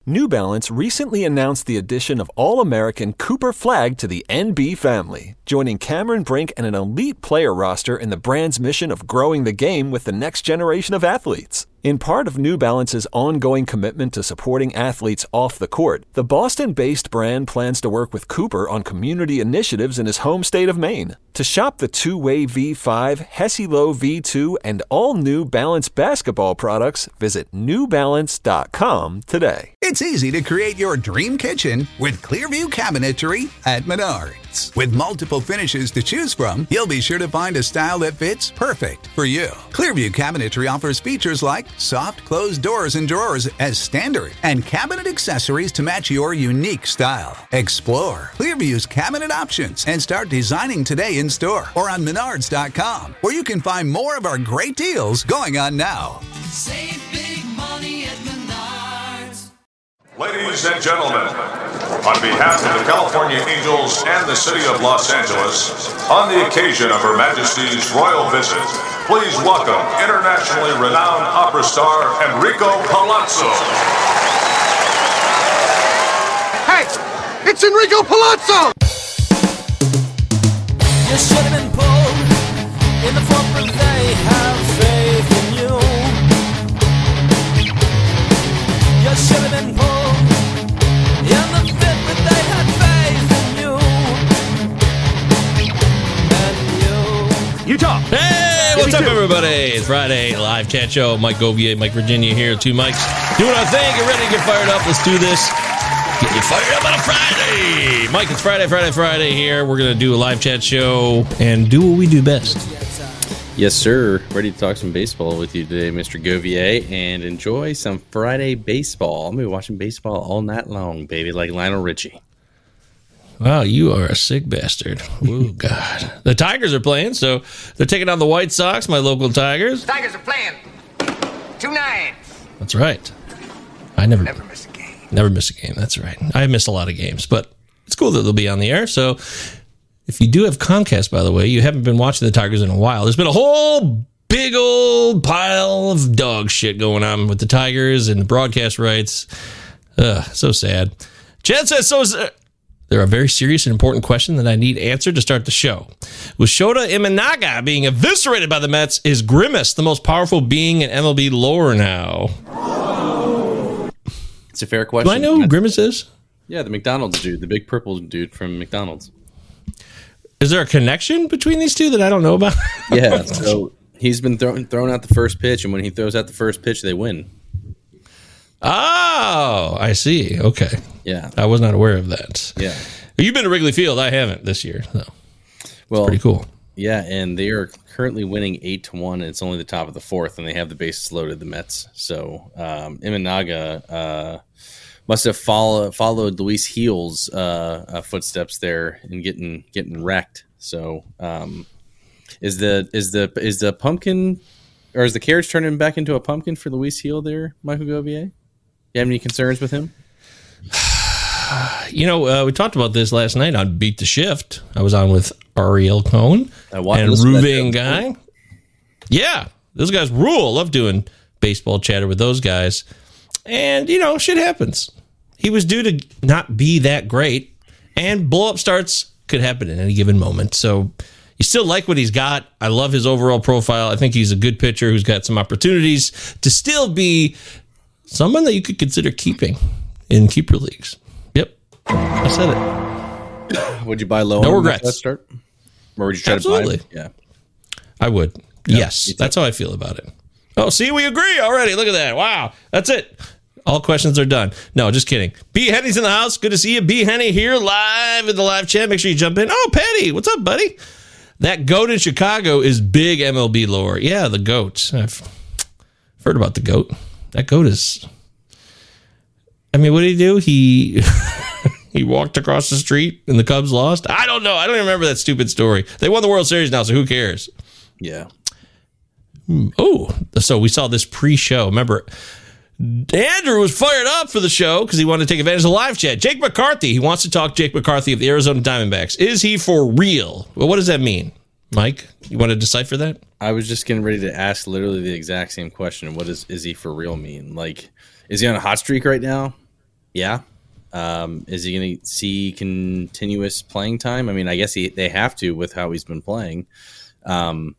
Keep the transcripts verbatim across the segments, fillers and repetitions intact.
New Balance recently announced the addition of All-American Cooper Flag to the N B family, joining Cameron Brink and an elite player roster in the brand's mission of growing the game with the next generation of athletes. In part of New Balance's ongoing commitment to supporting athletes off the court, the Boston-based brand plans to work with Cooper on community initiatives in his home state of Maine. To shop the two-way V five, Hesi-Lo V two, and all New Balance basketball products, visit new balance dot com today. It's easy to create your dream kitchen with Clearview Cabinetry at Menards. With multiple finishes to choose from, you'll be sure to find a style that fits perfect for you. Clearview Cabinetry offers features like soft closed doors and drawers as standard and cabinet accessories to match your unique style. Explore Clearview's cabinet options and start designing today in store or on menards dot com, where you can find more of our great deals going on now. Save big money at Menards. Ladies and gentlemen, on behalf of the California Angels and the City of Los Angeles, on the occasion of Her Majesty's royal visit, please welcome internationally renowned opera star Enrico Palazzo. Hey, it's Enrico Palazzo! You should have been pulled in the front, but they have faith in you. You should have been pulled in the fifth, but they had faith in you. And you. Utah. Hey, what's up, everybody? It's Friday, live chat show. Mike Govier, Mike Virginia here. Two mics doing our thing. Get ready to get fired up. Let's do this. Get you fired up on a Friday. Mike, it's Friday, Friday, Friday here. We're going to do a live chat show and do what we do best. Yes, sir. Ready to talk some baseball with you today, Mister Govier, and enjoy some Friday baseball. I'm going to be watching baseball all night long, baby, like Lionel Richie. Wow, you are a sick bastard. Oh, God. The Tigers are playing, so they're taking on the White Sox, my local Tigers. Tigers are playing. Two nine. That's right. I never, Never miss a game. never miss a game. That's right. I missed a lot of games, but it's cool that they'll be on the air. So if you do have Comcast, by the way, you haven't been watching the Tigers in a while. There's been a whole big old pile of dog shit going on with the Tigers and the broadcast rights. Ugh, so sad. Chad says, so is, there are a very serious and important question that I need answered to start the show. With Shota Imanaga being eviscerated by the Mets, is Grimace the most powerful being in M L B lore now? It's a fair question. Do I know who Grimace is? Yeah, the McDonald's dude, the big purple dude from McDonald's. Is there a connection between these two that I don't know about? Yeah, so he's been thrown thrown out the first pitch, and when he throws out the first pitch, they win. Oh, I see. Okay. Yeah. I was not aware of that. Yeah. You've been to Wrigley Field. I haven't this year. So. Well, pretty cool. Yeah, and they are currently winning eight to one, and it's only the top of the fourth, and they have the bases loaded, the Mets. So um, Imanaga uh, must have follow, followed Luis Heel's uh, uh, footsteps there and getting getting wrecked. So um, is the is the is the pumpkin or is the carriage turning back into a pumpkin for Luis Heel there, Michael Govier? You have any concerns with him? You know, uh, we talked about this last night on Beat the Shift. I was on with Ariel Cohn and Ruben Guy. Yeah, those guys rule. Love doing baseball chatter with those guys. And, you know, shit happens. He was due to not be that great, and blow-up starts could happen at any given moment. So you still like what he's got. I love his overall profile. I think he's a good pitcher who's got some opportunities to still be someone that you could consider keeping in keeper leagues. Yep, I said it. Would you buy low? No on regrets. That start, or would you try Absolutely. to buy him? Yeah, I would. Yeah, yes, that's how I feel about it. Oh, see, we agree already. Look at that. Wow, that's it. All questions are done. No, just kidding. B. Henny's in the house. Good to see you. B. Henny here live in the live chat. Make sure you jump in. Oh, Patty, what's up, buddy? That goat in Chicago is big M L B lore. Yeah, the goat. I've heard about the goat. That goat is... I mean, what did he do? He he walked across the street and the Cubs lost? I don't know. I don't even remember that stupid story. They won the World Series now, so who cares? Yeah. Oh, so we saw this pre-show. Remember... Andrew was fired up for the show because he wanted to take advantage of the live chat. Jake McCarthy, he wants to talk Jake McCarthy of the Arizona Diamondbacks. Is he for real? Well, what does that mean? Mike, you want to decipher that? I was just getting ready to ask literally the exact same question. What does is he for real mean? Like, is he on a hot streak right now? Yeah. Um, is he going to see continuous playing time? I mean, I guess he, they have to with how he's been playing. Um,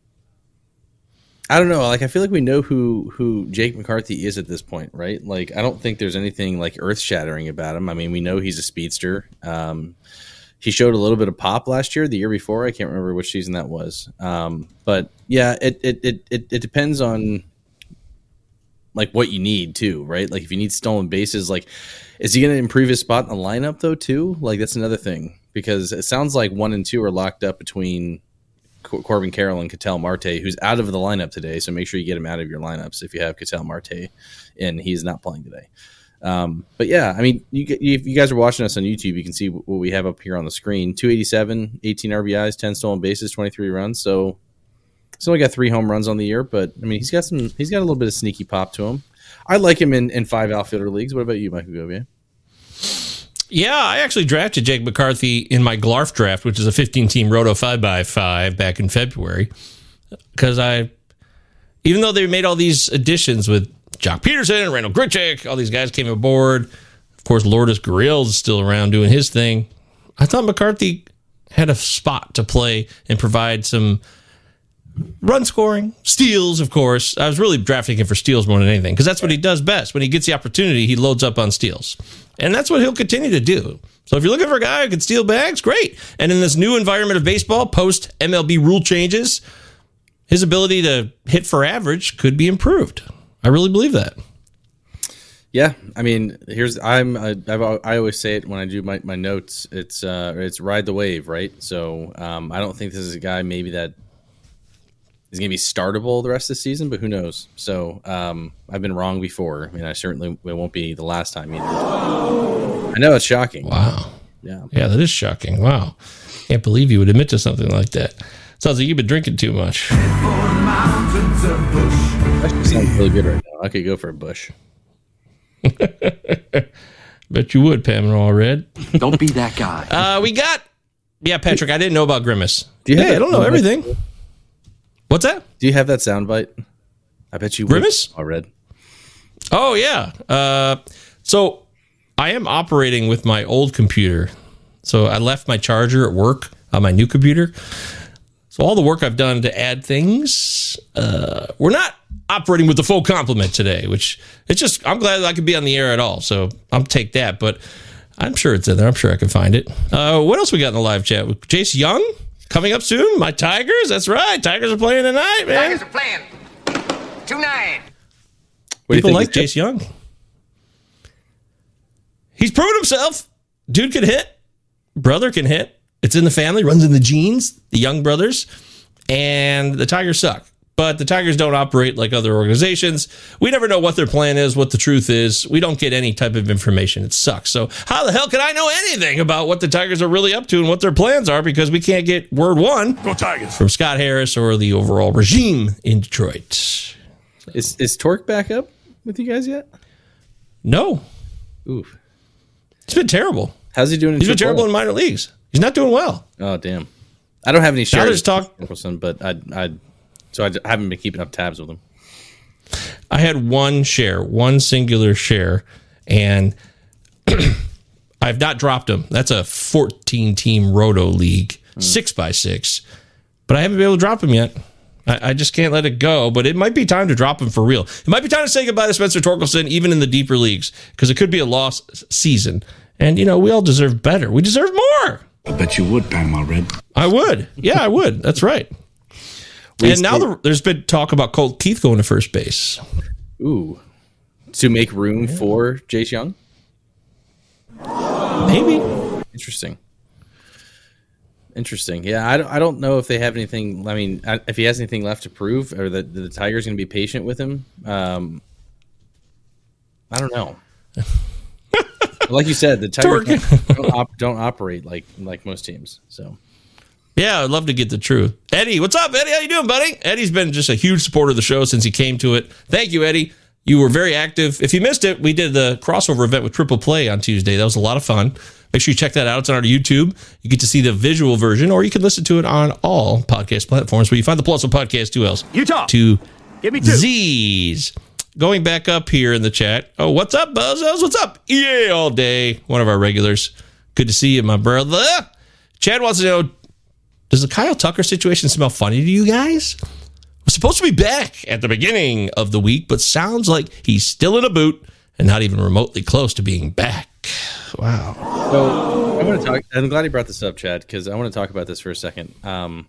I don't know. Like, I feel like we know who, who Jake McCarthy is at this point, right? Like, I don't think there's anything like earth shattering about him. I mean, we know he's a speedster. Um, he showed a little bit of pop last year, the year before. I can't remember which season that was. Um, but yeah, it, it, it, it, it depends on like what you need too, right? Like if you need stolen bases, like, is he going to improve his spot in the lineup though too? Like that's another thing, because it sounds like one and two are locked up between Corbin Carroll and Ketel Marte, who's out of the lineup today. So make sure you get him out of your lineups if you have Ketel Marte and he's not playing today. Um, but yeah, I mean, you, if you guys are watching us on YouTube, you can see what we have up here on the screen: two eighty-seven, eighteen R B Is, ten stolen bases, twenty-three runs. So he's only got three home runs on the year, but I mean, he's got some, he's got a little bit of sneaky pop to him. I like him in, in five outfielder leagues. What about you, Michael Govier? Yeah, I actually drafted Jake McCarthy in my Glarf draft, which is a fifteen-team Roto five by five back in February, because I, even though they made all these additions with Jock Peterson, Randall Grichuk, all these guys came aboard. Of course, Lourdes Gurriel's still around doing his thing. I thought McCarthy had a spot to play and provide some run scoring, steals, of course. I was really drafting him for steals more than anything, because that's what he does best. When he gets the opportunity, he loads up on steals. And that's what he'll continue to do. So if you're looking for a guy who can steal bags, great. And in this new environment of baseball, post-M L B rule changes, his ability to hit for average could be improved. I really believe that. Yeah, I mean, here's I'm I, I've, I always say it when I do my, my notes. It's uh, it's ride the wave, right? So um, I don't think this is a guy maybe that is going to be startable the rest of the season, but who knows? So um, I've been wrong before. I mean, I certainly it won't be the last time either. I know it's shocking. Wow. Yeah. Yeah, that is shocking. Wow. Can't believe you would admit to something like that. Sounds like you've been drinking too much. Actually sounds really good right now. I could go for a Busch. Bet you would, Pamela Red. Don't be that guy. Uh, we got, yeah, Patrick, I didn't know about Grimace. Do you hey, have I don't know everything. What's that? Do you have that soundbite? I bet you would. Grimace? Oh, Red. Oh, yeah. Uh, so I am operating with my old computer. So I left my charger at work on my new computer. So all the work I've done to add things, uh, we're not operating with the full complement today, which it's just, I'm glad I could be on the air at all. So I'll take that, but I'm sure it's in there. I'm sure I can find it. Uh, what else we got in the live chat? Jace Young coming up soon. My Tigers. That's right. Tigers are playing tonight, man. Tigers are playing. two nine. People like Jace Young. He's proven himself. Dude can hit. Brother can hit. It's in the family, runs in the genes, the Young brothers, and the Tigers suck. But the Tigers don't operate like other organizations. We never know what their plan is, what the truth is. We don't get any type of information. It sucks. So how the hell can I know anything about what the Tigers are really up to and what their plans are, because we can't get word one Go Tigers. from Scott Harris or the overall regime in Detroit. Is is Torque back up with you guys yet? No. Ooh. It's been terrible. How's he doing in He's been triple A? terrible in minor leagues. He's not doing well. Oh, damn. I don't have any Now there's shares talk- Nicholson, but I I so I haven't been keeping up tabs with him. I had one share, one singular share, and I've not dropped him. That's a fourteen-team Roto league, mm. six by six, but I haven't been able to drop him yet. I, I just can't let it go, but it might be time to drop him for real. It might be time to say goodbye to Spencer Torkelson, even in the deeper leagues, because it could be a lost season. And, you know, we all deserve better. We deserve more. I bet you would, Panama Red. I would. Yeah, I would. That's right. And now the, there's been talk about Colt Keith going to first base. Ooh. To make room yeah. for Jace Young? Maybe. Interesting. Interesting. Yeah, I don't, I don't know if they have anything. I mean, if he has anything left to prove, or that the Tigers going to be patient with him. Um, I don't know. Like you said, the Tigers don't, don't, op, don't operate like like most teams. So, yeah, I'd love to get the truth. Eddie, what's up, Eddie? How you doing, buddy? Eddie's been just a huge supporter of the show since he came to it. Thank you, Eddie. You were very active. If you missed it, we did the crossover event with Triple Play on Tuesday. That was a lot of fun. Make sure you check that out. It's on our YouTube. You get to see the visual version, or you can listen to it on all podcast platforms where you find the Plus of Podcast, two L's. Utah. Two Give me two. Z's. going back up here in the chat. Oh, what's up, Bozos? What's up? E A all day. One of our regulars. Good to see you, my brother. Chad wants to know, does the Kyle Tucker situation smell funny to you guys? We're supposed to be back at the beginning of the week, but sounds like he's still in a boot and not even remotely close to being back. Wow. So I want to talk. I'm glad you brought this up, Chad, because I want to talk about this for a second. Um,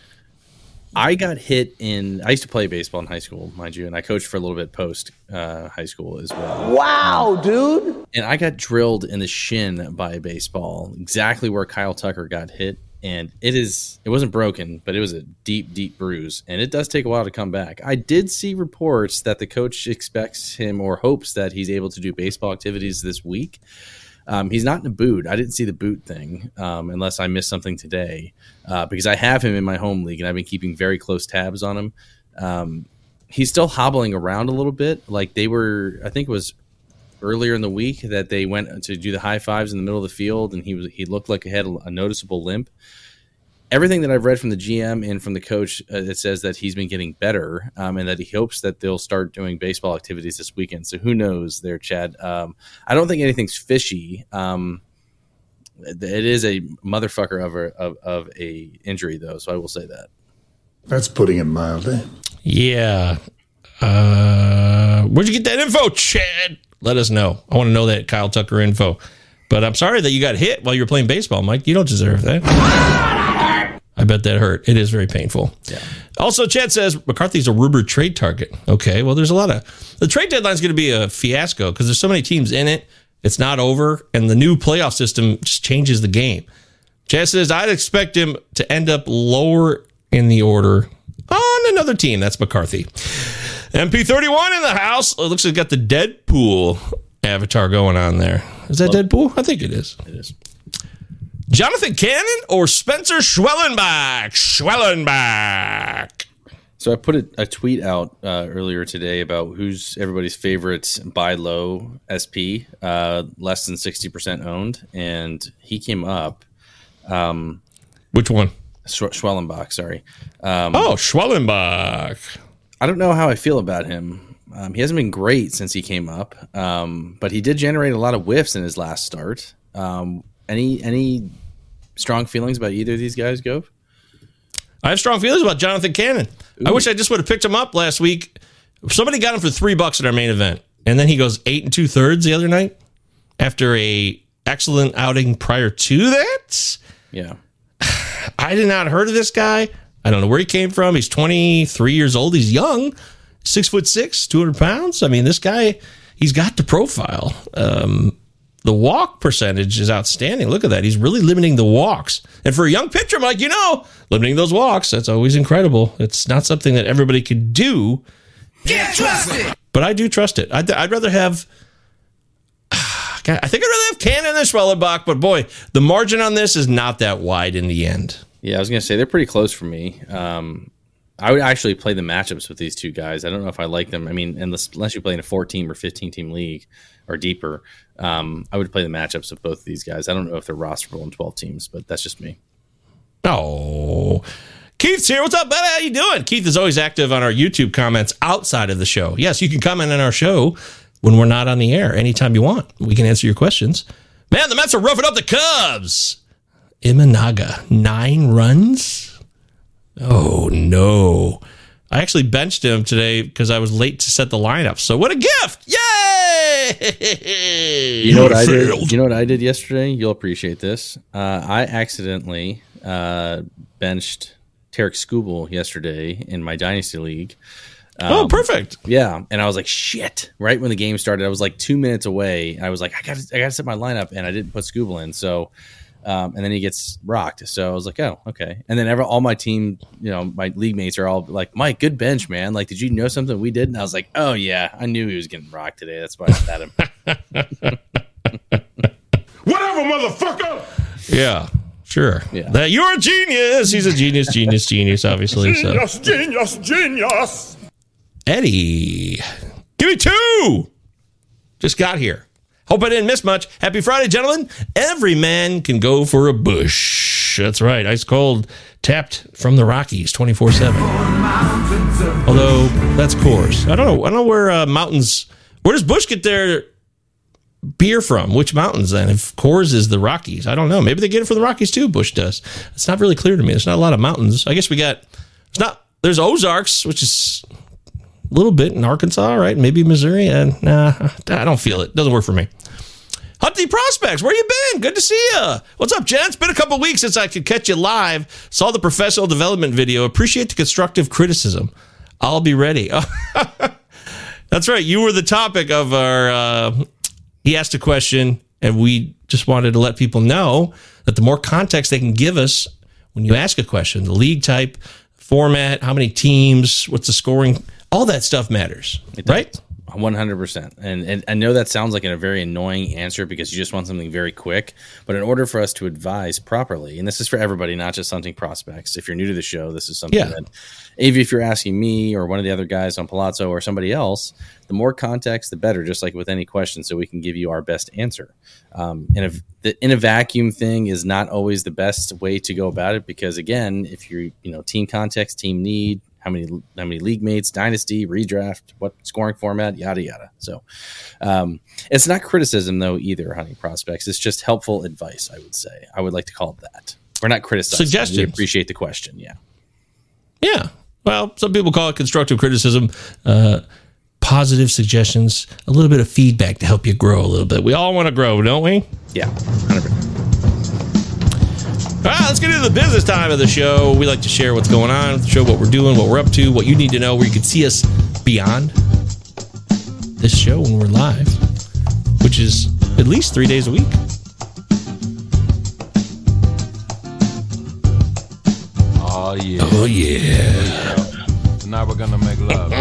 I got hit in. I used to play baseball in high school, mind you, and I coached for a little bit post uh, high school as well. Wow, dude! And I got drilled in the shin by a baseball, exactly where Kyle Tucker got hit. And it is. It wasn't broken, but it was a deep, deep bruise, and it does take a while to come back. I did see reports that the coach expects him or hopes that he's able to do baseball activities this week. Um, he's not in a boot. I didn't see the boot thing um, unless I missed something today uh, because I have him in my home league and I've been keeping very close tabs on him. Um, he's still hobbling around a little bit. Like they were, I think it was earlier in the week that they went to do the high fives in the middle of the field and he was he looked like he had a noticeable limp. Everything that I've read from the G M and from the coach, uh, it says that he's been getting better um, and that he hopes that they'll start doing baseball activities this weekend. So who knows there, Chad? Um, I don't think anything's fishy. Um, it is a motherfucker of a, of, of a injury, though, so I will say that. That's putting it mildly. Yeah. Uh, where'd you get that info, Chad? Let us know. I want to know that Kyle Tucker info. But I'm sorry that you got hit while you were playing baseball, Mike. You don't deserve that. I bet that hurt. It is very painful. Yeah. Also, Chad says McCarthy's a rumored trade target. Okay, well, there's a lot of... The trade deadline is going to be a fiasco because there's so many teams in it. It's not over, and the new playoff system just changes the game. Chad says, I'd expect him to end up lower in the order on another team. That's McCarthy. M P thirty-one in the house. It looks like it's got the Deadpool avatar going on there. Is that well, Deadpool? I think it is. It is. Jonathan Cannon or Spencer Schwellenbach? Schwellenbach. So I put a, a tweet out uh, earlier today about who's everybody's favorite buy low S P, uh, less than sixty percent owned, and he came up. Um, Which one? Sch- Schwellenbach, sorry. Um, oh, Schwellenbach. I don't know how I feel about him. Um, he hasn't been great since he came up, um, but he did generate a lot of whiffs in his last start. Um, any any strong feelings about either of these guys, Gove? I have strong feelings about Jonathan Cannon. Ooh. I wish I just would have picked him up last week. Somebody got him for three bucks at our main event, and then he goes eight and two thirds the other night after a excellent outing prior to that. Yeah, I did not heard of this guy. I don't know where he came from. He's twenty-three years old. He's young, six foot six, two hundred pounds. I mean, this guy, he's got the profile. Um, the walk percentage is outstanding. Look at that. He's really limiting the walks. And for a young pitcher, I'm like, you know, limiting those walks, that's always incredible. It's not something that everybody could do. Can't trust it. But I do trust it. I'd, I'd rather have, I think I'd rather have Cannon than Schwellenbach, but boy, the margin on this is not that wide in the end. Yeah, I was going to say they're pretty close for me. Um, I would actually play the matchups with these two guys. I don't know if I like them. I mean, unless, unless you play in a fourteen or fifteen team league or deeper, um, I would play the matchups of both of these guys. I don't know if they're rosterable in twelve teams, but that's just me. Oh, Keith's here. What's up, buddy? How you doing? Keith is always active on our YouTube comments outside of the show. Yes, you can comment on our show when we're not on the air anytime you want. We can answer your questions. Man, the Mets are roughing up the Cubs. Imanaga, nine runs? Oh, no. I actually benched him today because I was late to set the lineup. So what a gift. Yay! You know what I did? You know what I did yesterday? You'll appreciate this. Uh, I accidentally uh, benched Tarek Skubal yesterday in my Dynasty League. Um, oh, perfect. Yeah. And I was like, shit. Right when the game started, I was like two minutes away. I was like, I got I got to set my lineup, and I didn't put Skubal in. So, um, and then he gets rocked. So I was like, oh, okay. And then ever, all my team, you know, my league mates are all like, Mike, good bench, man. Like, did you know something we did? And I was like, oh, yeah, I knew he was getting rocked today. That's why I sat him. Whatever, motherfucker. Yeah. Sure. Yeah. That you're a genius. He's a genius, genius, genius, obviously. Genius, so. genius, genius. Eddie, give me two. Just got here. Hope I didn't miss much. Happy Friday, gentlemen. Every man can go for a bush. That's right. Ice cold, tapped from the Rockies, twenty-four seven. Although that's Coors. I don't know. I don't know where uh, mountains. Where does Busch get their beer from? Which mountains then? If Coors is the Rockies, I don't know. Maybe they get it from the Rockies too. Busch does. It's not really clear to me. There's not a lot of mountains. I guess we got. It's not. There's Ozarks, which is a little bit in Arkansas, right? Maybe Missouri. And nah, I don't feel it. Doesn't work for me. Huntley Prospects, where you been? Good to see you. What's up, Jen? It's been a couple of weeks since I could catch you live. Saw the professional development video. Appreciate the constructive criticism. I'll be ready. That's right. You were the topic of our. Uh, he asked a question, and we just wanted to let people know that the more context they can give us when you ask a question, the league type, format, how many teams, what's the scoring, all that stuff matters, right? one hundred percent. And, and I know that sounds like a very annoying answer because you just want something very quick. But in order for us to advise properly, and this is for everybody, not just Hunting Prospects. If you're new to the show, this is something yeah. that, maybe if you're asking me or one of the other guys on Palazzo or somebody else, the more context, the better, just like with any question, so we can give you our best answer. Um, and if the in a vacuum thing is not always the best way to go about it, because again, if you're, you know, team context, team need, how many how many league mates, dynasty, redraft, what scoring format, yada yada. So um, it's not criticism though either, Hunting Prospects. It's just helpful advice, I would say. I would like to call it that. We're not criticizing. Suggestions. We appreciate the question. Yeah. Yeah. Well, some people call it constructive criticism, uh, positive suggestions, a little bit of feedback to help you grow a little bit. We all want to grow, don't we? Yeah. one hundred percent. All right, let's get into the business time of the show. We like to share what's going on, show what we're doing, what we're up to, what you need to know, where you can see us beyond this show when we're live, which is at least three days a week. Oh, yeah. Oh, yeah. Tonight we're going to make love.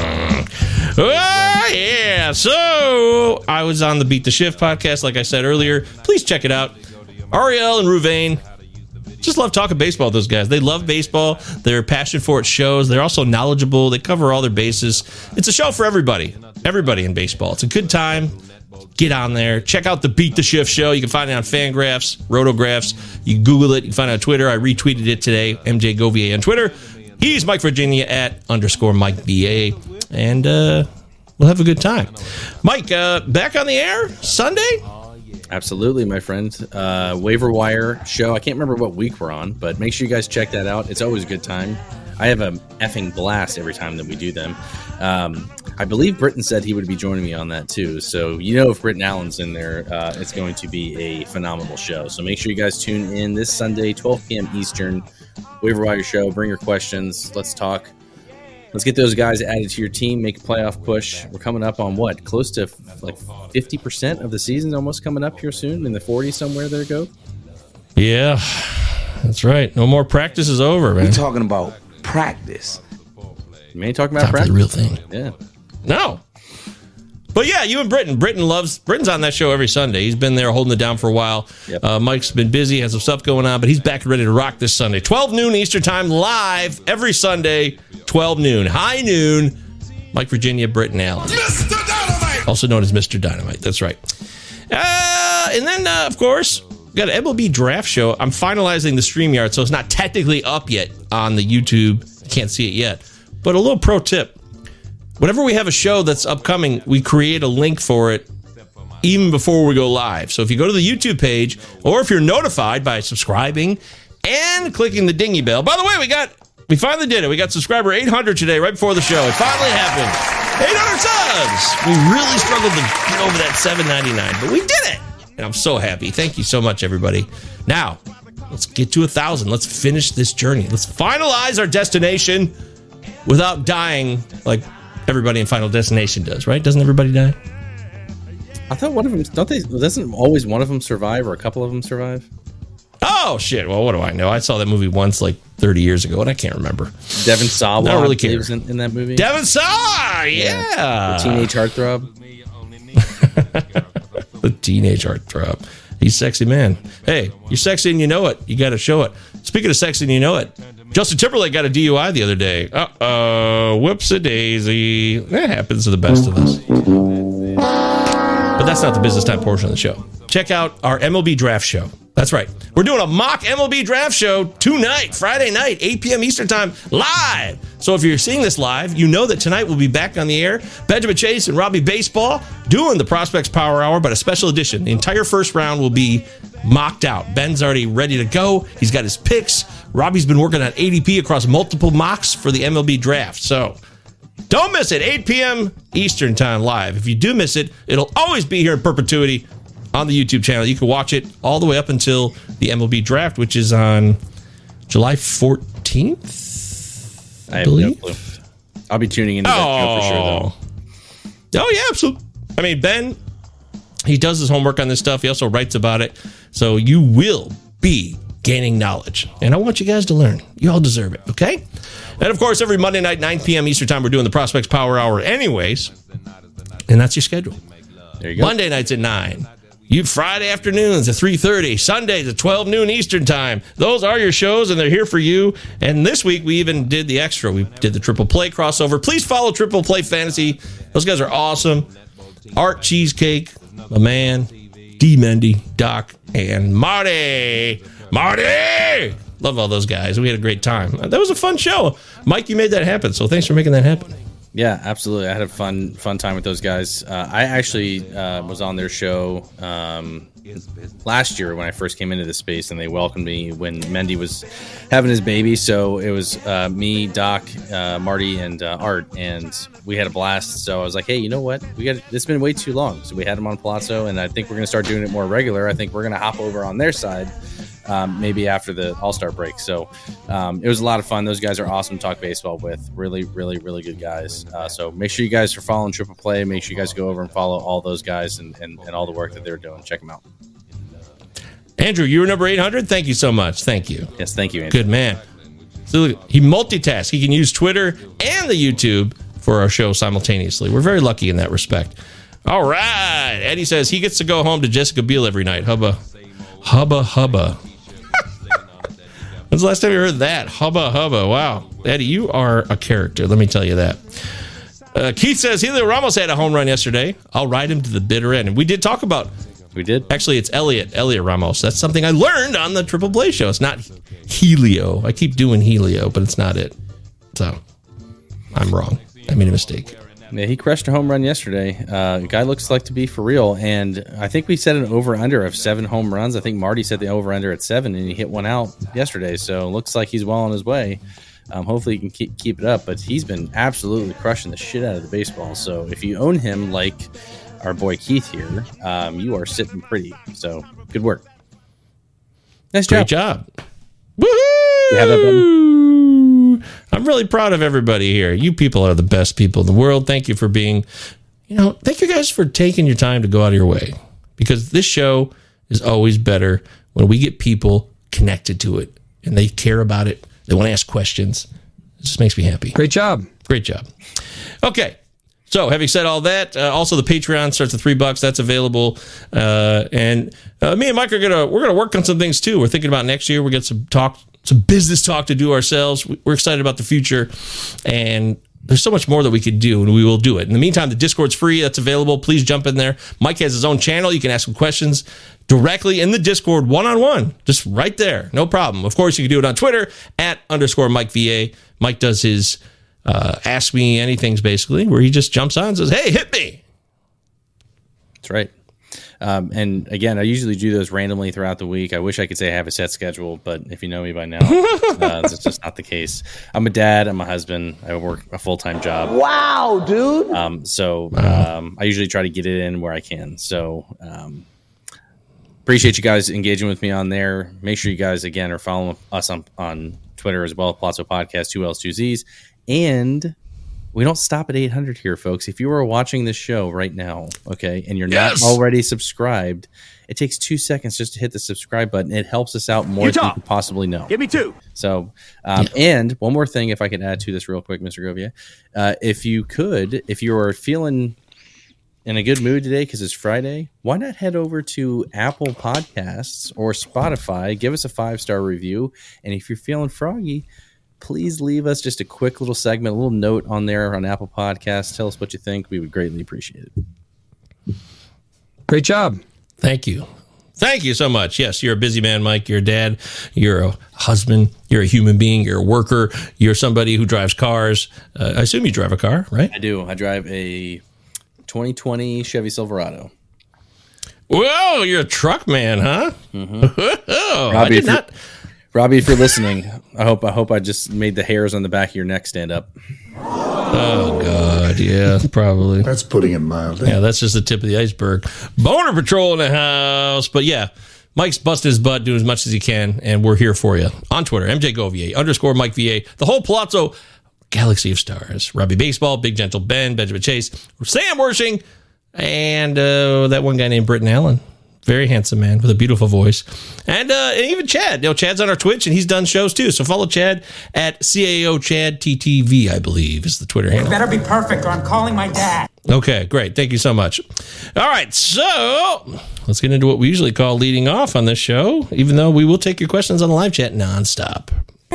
Oh, yeah. So I was on the Beat the Shift podcast, like I said earlier. Please check it out. Ariel and Ruvain. Just love talking baseball with those guys. They love baseball. Their passion for it shows. They're also knowledgeable. They cover all their bases. It's a show for everybody. Everybody in baseball. It's a good time. Get on there. Check out the Beat the Shift show. You can find it on Fangraphs, Rotographs. You can Google it. You can find it on Twitter. I retweeted it today. M J Govier on Twitter. He's Mike Virginia at underscore Mike B A. And uh, we'll have a good time. Mike, uh, back on the air Sunday? Absolutely, my friend. Uh, waiver wire show. I can't remember what week we're on, but make sure you guys check that out. It's always a good time. I have a effing blast every time that we do them. Um, I believe Britton said he would be joining me on that too. So, you know, if Britton Allen's in there, uh, it's going to be a phenomenal show. So make sure you guys tune in this Sunday, twelve p.m. Eastern, waiver wire show. Bring your questions. Let's talk. Let's get those guys added to your team, make a playoff push. We're coming up on what? Close to like fifty percent of the season almost coming up here soon, in the forties somewhere there, go. Yeah, that's right. No more practice is over, man. We're talking about practice. You ain't talking about Time practice. for the real thing. Yeah. No. But yeah, you and Britton. Britton loves, Britton's on that show every Sunday. He's been there holding it down for a while. Yep. Uh, Mike's been busy, has some stuff going on, but he's back and ready to rock this Sunday. twelve noon Eastern time, live every Sunday, twelve noon. High noon, Mike Virginia, Britton Allen. Mister Dynamite! Also known as Mister Dynamite. That's right. Uh, and then, uh, of course, we got an M L B draft show. I'm finalizing the StreamYard, so it's not technically up yet on the YouTube. I can't see it yet. But a little pro tip. Whenever we have a show that's upcoming, we create a link for it even before we go live. So if you go to the YouTube page, or if you're notified by subscribing and clicking the dingy bell. By the way, we got we finally did it. We got subscriber eight hundred today, right before the show. It finally happened. eight hundred subs. We really struggled to get over that seven ninety-nine, but we did it. And I'm so happy. Thank you so much, everybody. Now, let's get to a thousand. Let's finish this journey. Let's finalize our destination without dying like everybody in Final Destination does, right? Doesn't everybody die? I thought one of them, don't they, doesn't always one of them survive or a couple of them survive? Oh, shit. Well, what do I know? I saw that movie once like thirty years ago, and I can't remember. Devin Sawa I don't really care. lives in, in that movie. Devin Sawa, yeah. yeah. The teenage heartthrob. The teenage heartthrob. He's a sexy man. Hey, you're sexy and you know it. You got to show it. Speaking of sexy and you know it, Justin Timberlake got a D U I the other day. Uh-oh. Whoops-a-daisy. That happens to the best of us. But that's not the business time portion of the show. Check out our M L B draft show. That's right. We're doing a mock M L B draft show tonight, Friday night, eight p.m. Eastern time, live. So if you're seeing this live, you know that tonight we'll be back on the air. Benjamin Chase and Robbie Baseball doing the Prospects Power Hour, but a special edition. The entire first round will be mocked out. Ben's already ready to go. He's got his picks. Robbie's been working on A D P across multiple mocks for the M L B draft. So don't miss it, eight p.m. Eastern time live. If you do miss it, it'll always be here in perpetuity on the YouTube channel. You can watch it all the way up until the M L B draft, which is on July fourteenth, I, I believe. No clue. I'll be tuning into that oh. show for sure, though. Oh, yeah, absolutely. I mean, Ben, he does his homework on this stuff. He also writes about it. So you will be gaining knowledge. And I want you guys to learn. You all deserve it, okay? And, of course, every Monday night, nine p.m. Eastern time, we're doing the Prospects Power Hour anyways. And that's your schedule. There you go. Monday nights at nine. You Friday afternoons at three thirty, Sundays at twelve noon Eastern time. Those are your shows, and they're here for you. And this week, we even did the extra. We did the Triple Play crossover. Please follow Triple Play Fantasy. Those guys are awesome. Art Cheesecake, my man, D. Mendy, Doc, and Marty. Marty! Love all those guys. We had a great time. That was a fun show. Mike, you made that happen, so thanks for making that happen. Yeah, absolutely. I had a fun fun time with those guys. Uh, I actually uh, was on their show um, last year when I first came into the space, and they welcomed me when Mendy was having his baby. So it was uh, me, Doc, uh, Marty, and uh, Art, and we had a blast. So I was like, hey, you know what? We got it's been way too long. So we had them on Palazzo, and I think we're going to start doing it more regular. I think we're going to hop over on their side. Um, maybe after the All-Star break. So um, it was a lot of fun. Those guys are awesome to talk baseball with. Really, really, really good guys. Uh, so make sure you guys are following Triple Play. Make sure you guys go over and follow all those guys and, and, and all the work that they're doing. Check them out. Andrew, you were number eight hundred. Thank you so much. Thank you. Yes, thank you, Andrew. Good man. So he multitasks. He can use Twitter and the YouTube for our show simultaneously. We're very lucky in that respect. All right. Eddie says he gets to go home to Jessica Biel every night. Hubba, hubba, hubba. When's the last time you heard that? Hubba hubba. Wow. Eddie, you are a character. Let me tell you that. Uh, Keith says Helio Ramos had a home run yesterday. I'll ride him to the bitter end. And we did talk about. We did. Actually, it's Elliot. Elliot Ramos. That's something I learned on the Triple Play show. It's not Helio. I keep doing Helio, but it's not it. So I'm wrong. I made a mistake. Yeah, he crushed a home run yesterday. Uh, guy looks like to be for real. And I think we set an over-under of seven home runs. I think Marty set the over-under at seven, and he hit one out yesterday. So looks like he's well on his way. Um, hopefully he can keep, keep it up. But he's been absolutely crushing the shit out of the baseball. So if you own him like our boy Keith here, um, you are sitting pretty. So good work. Nice Great job. job. Woohoo! You have that button? I'm really proud of everybody here. You people are the best people in the world. Thank you for being, you know, thank you guys for taking your time to go out of your way, because this show is always better when we get people connected to it and they care about it. They want to ask questions. It just makes me happy. Great job. Great job. Okay. So, having said all that, uh, also the Patreon starts at three bucks. That's available, uh, and uh, me and Mike are gonna we're gonna work on some things too. We're thinking about next year. We get some talk, some business talk to do ourselves. We're excited about the future, and there's so much more that we could do, and we will do it. In the meantime, the Discord's free. That's available. Please jump in there. Mike has his own channel. You can ask him questions directly in the Discord, one on one, just right there, no problem. Of course, you can do it on Twitter at underscore Mike V A. Mike does his. Uh, ask me anything's basically where he just jumps on and says, hey, hit me. That's right. Um, and again, I usually do those randomly throughout the week. I wish I could say I have a set schedule, but if you know me by now, uh, that's just not the case. I'm a dad. I'm a husband. I work a full-time job. Wow, dude. Um, so um, I usually try to get it in where I can. So um, appreciate you guys engaging with me on there. Make sure you guys, again, are following us on, on Twitter as well, Palazzo Podcast, two L's, two Z's. And we don't stop at eight hundred here, folks. If you are watching this show right now, okay, and you're yes. not already subscribed, it takes two seconds just to hit the subscribe button. It helps us out more than you can possibly know. Give me two. So, um, yeah. And one more thing, if I could add to this real quick, Mister Govia, uh, if you could, if you are feeling in a good mood today because it's Friday, why not head over to Apple Podcasts or Spotify, give us a five-star review, and if you're feeling froggy, please leave us just a quick little segment, a little note on there on Apple Podcasts. Tell us what you think. We would greatly appreciate it. Great job. Thank you. Thank you so much. Yes, you're a busy man, Mike. You're a dad. You're a husband. You're a human being. You're a worker. You're somebody who drives cars. Uh, I assume you drive a car, right? I do. I drive a twenty twenty Chevy Silverado. Whoa, you're a truck man, huh? Mm-hmm. oh, Robbie, I did if not. Robbie, if you're listening, I hope I hope I just made the hairs on the back of your neck stand up. Oh God, yeah, probably. That's putting it mildly. Yeah, that's just the tip of the iceberg. Boner Patrol in the house, but yeah, Mike's busting his butt, doing as much as he can, and we're here for you on Twitter. M J Govier underscore Mike V A. The whole Palazzo Galaxy of Stars. Robbie Baseball, Big Gentle Ben, Benjamin Chase, Sam Worshing, and uh, that one guy named Britton Allen. Very handsome man with a beautiful voice. And, uh, and even Chad. You know, Chad's on our Twitch, and he's done shows, too. So follow Chad at C A O Chad T T V, I believe, is the Twitter handle. It better be perfect, or I'm calling my dad. Okay, great. Thank you so much. All right, so let's get into what we usually call leading off on this show, even though we will take your questions on the live chat nonstop.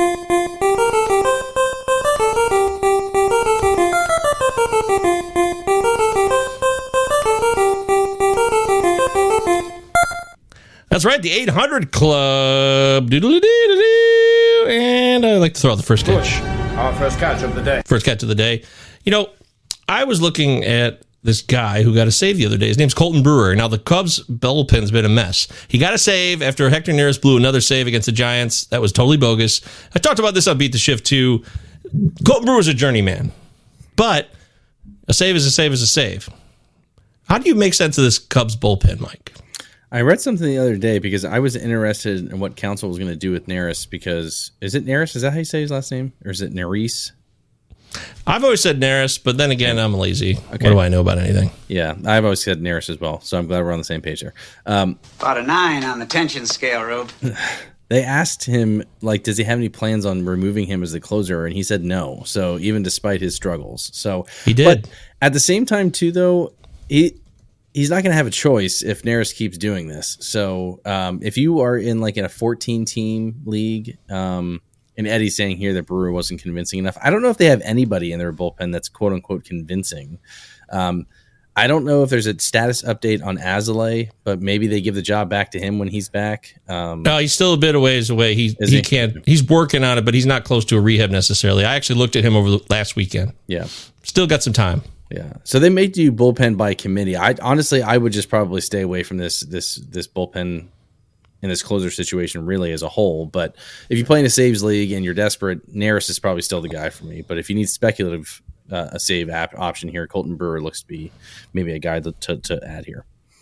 That's right, the eight hundred Club. Doodle-doo-doo-doo. And I like to throw out the first catch. Our first catch of the day. First catch of the day. You know, I was looking at this guy who got a save the other day. His name's Colton Brewer. Now, the Cubs' bullpen's been a mess. He got a save after Hector Neris blew another save against the Giants. That was totally bogus. I talked about this on Beat the Shift, too. Colton Brewer's a journeyman. But a save is a save is a save. How do you make sense of this Cubs bullpen, Mike? I read something the other day because I was interested in what Council was going to do with Neris because, is it Neris? Is that how you say his last name? Or is it Neris? I've always said Neris, but then again, I'm lazy. Okay. What do I know about anything? Yeah, I've always said Neris as well, so I'm glad we're on the same page there. Um, About a nine on the tension scale, Rube. They asked him, like, does he have any plans on removing him as the closer? And he said no, so even despite his struggles. So he did. But at the same time, too, though, he... he's not going to have a choice if Neris keeps doing this. So um, if you are in like in a fourteen team league, um, and Eddie's saying here that Brewer wasn't convincing enough. I don't know if they have anybody in their bullpen that's quote unquote convincing. Um, I don't know if there's a status update on Azalea, but maybe they give the job back to him when he's back. Um, no, he's still a bit of ways away. He he, he can't. He's working on it, but he's not close to a rehab necessarily. I actually looked at him over the last weekend. Yeah, still got some time. Yeah, so they may do bullpen by committee. I honestly, I would just probably stay away from this this this bullpen in this closer situation really as a whole. But if you play in a saves league and you're desperate, Neris is probably still the guy for me. But if you need speculative uh, a save app option here, Colton Brewer looks to be maybe a guy to to, to add here.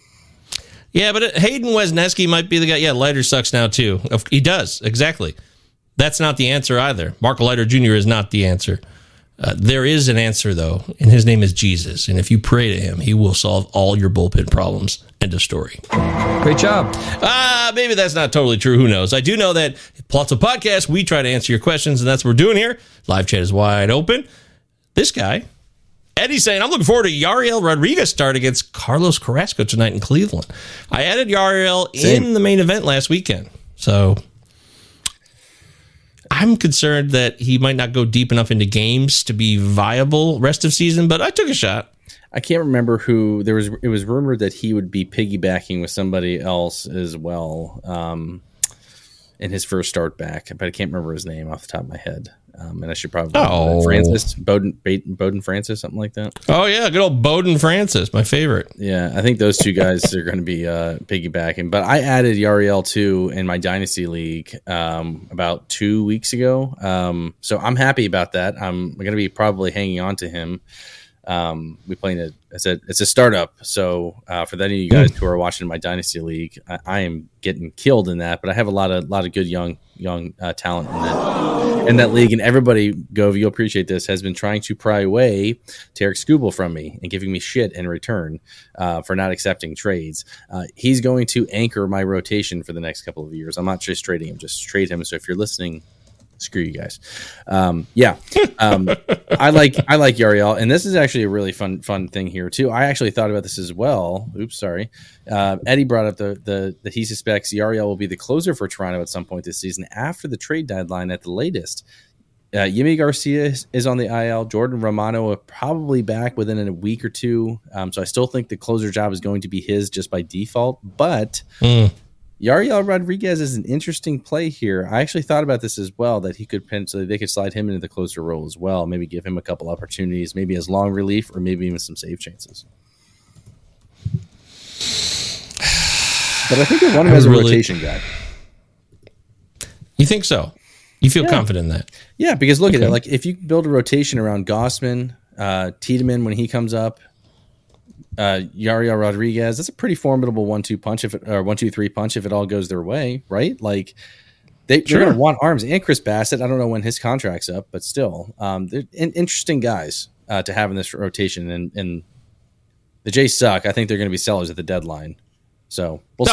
Yeah, but Hayden Wesneski might be the guy. Yeah, Leiter sucks now too. He does exactly. That's not the answer either. Mark Leiter Junior is not the answer. Uh, there is an answer, though, and his name is Jesus. And if you pray to him, he will solve all your bullpen problems. End of story. Great job. Uh, maybe that's not totally true. Who knows? I do know that Palazzo Podcast, we try to answer your questions, and that's what we're doing here. Live chat is wide open. This guy, Eddie's saying, I'm looking forward to Yariel Rodriguez start against Carlos Carrasco tonight in Cleveland. I added Yariel Same. in the main event last weekend. So I'm concerned that he might not go deep enough into games to be viable rest of season, but I took a shot. I can't remember who there was. It was rumored that he would be piggybacking with somebody else as well um, in his first start back, but I can't remember his name off the top of my head. Um, and I should probably oh. Francis Bowden, Bowden Francis, something like that. Oh yeah, good old Bowden Francis, my favorite. Yeah, I think those two guys are going to be uh, piggybacking. But I added Yariel too in my dynasty league um, about two weeks ago, um, so I'm happy about that. I'm going to be probably hanging on to him. Um, we playing a it's a it's a startup, so uh, for that of you guys who are watching my dynasty league, I, I am getting killed in that. But I have a lot of lot of good young young uh, talent in that in that league, and everybody, Gov, you'll appreciate this, has been trying to pry away Tarek Skubal from me and giving me shit in return uh, for not accepting trades. Uh, he's going to anchor my rotation for the next couple of years. I'm not just trading him, just trade him. So if you're listening, screw you guys. Um, yeah. Um, I like, I like Yariel, and this is actually a really fun, fun thing here too. I actually thought about this as well. Oops, sorry. Uh, Eddie brought up the, the, that he suspects Yariel will be the closer for Toronto at some point this season after the trade deadline at the latest. Uh, Yimi Garcia is on the I L. Jordan Romano are probably back within a week or two. Um, so I still think the closer job is going to be his just by default, but mm. Yariel Rodriguez is an interesting play here. I actually thought about this as well, that he could potentially, they could slide him into the closer role as well. Maybe give him a couple opportunities, maybe as long relief or maybe even some save chances. But I think they want him I as a really, rotation guy. You think so? You feel yeah. confident in that? Yeah, because look okay. at it. Like if you build a rotation around Gossman, uh, Tiedemann when he comes up, Uh, Yariel Rodriguez, that's a pretty formidable one two punch if it, or one two three punch if it all goes their way, right? Like they, sure. they're going to want arms. And Chris Bassett, I don't know when his contract's up, but still, um, they're in, interesting guys uh, to have in this rotation. And, and the Jays suck. I think they're going to be sellers at the deadline. So we'll see.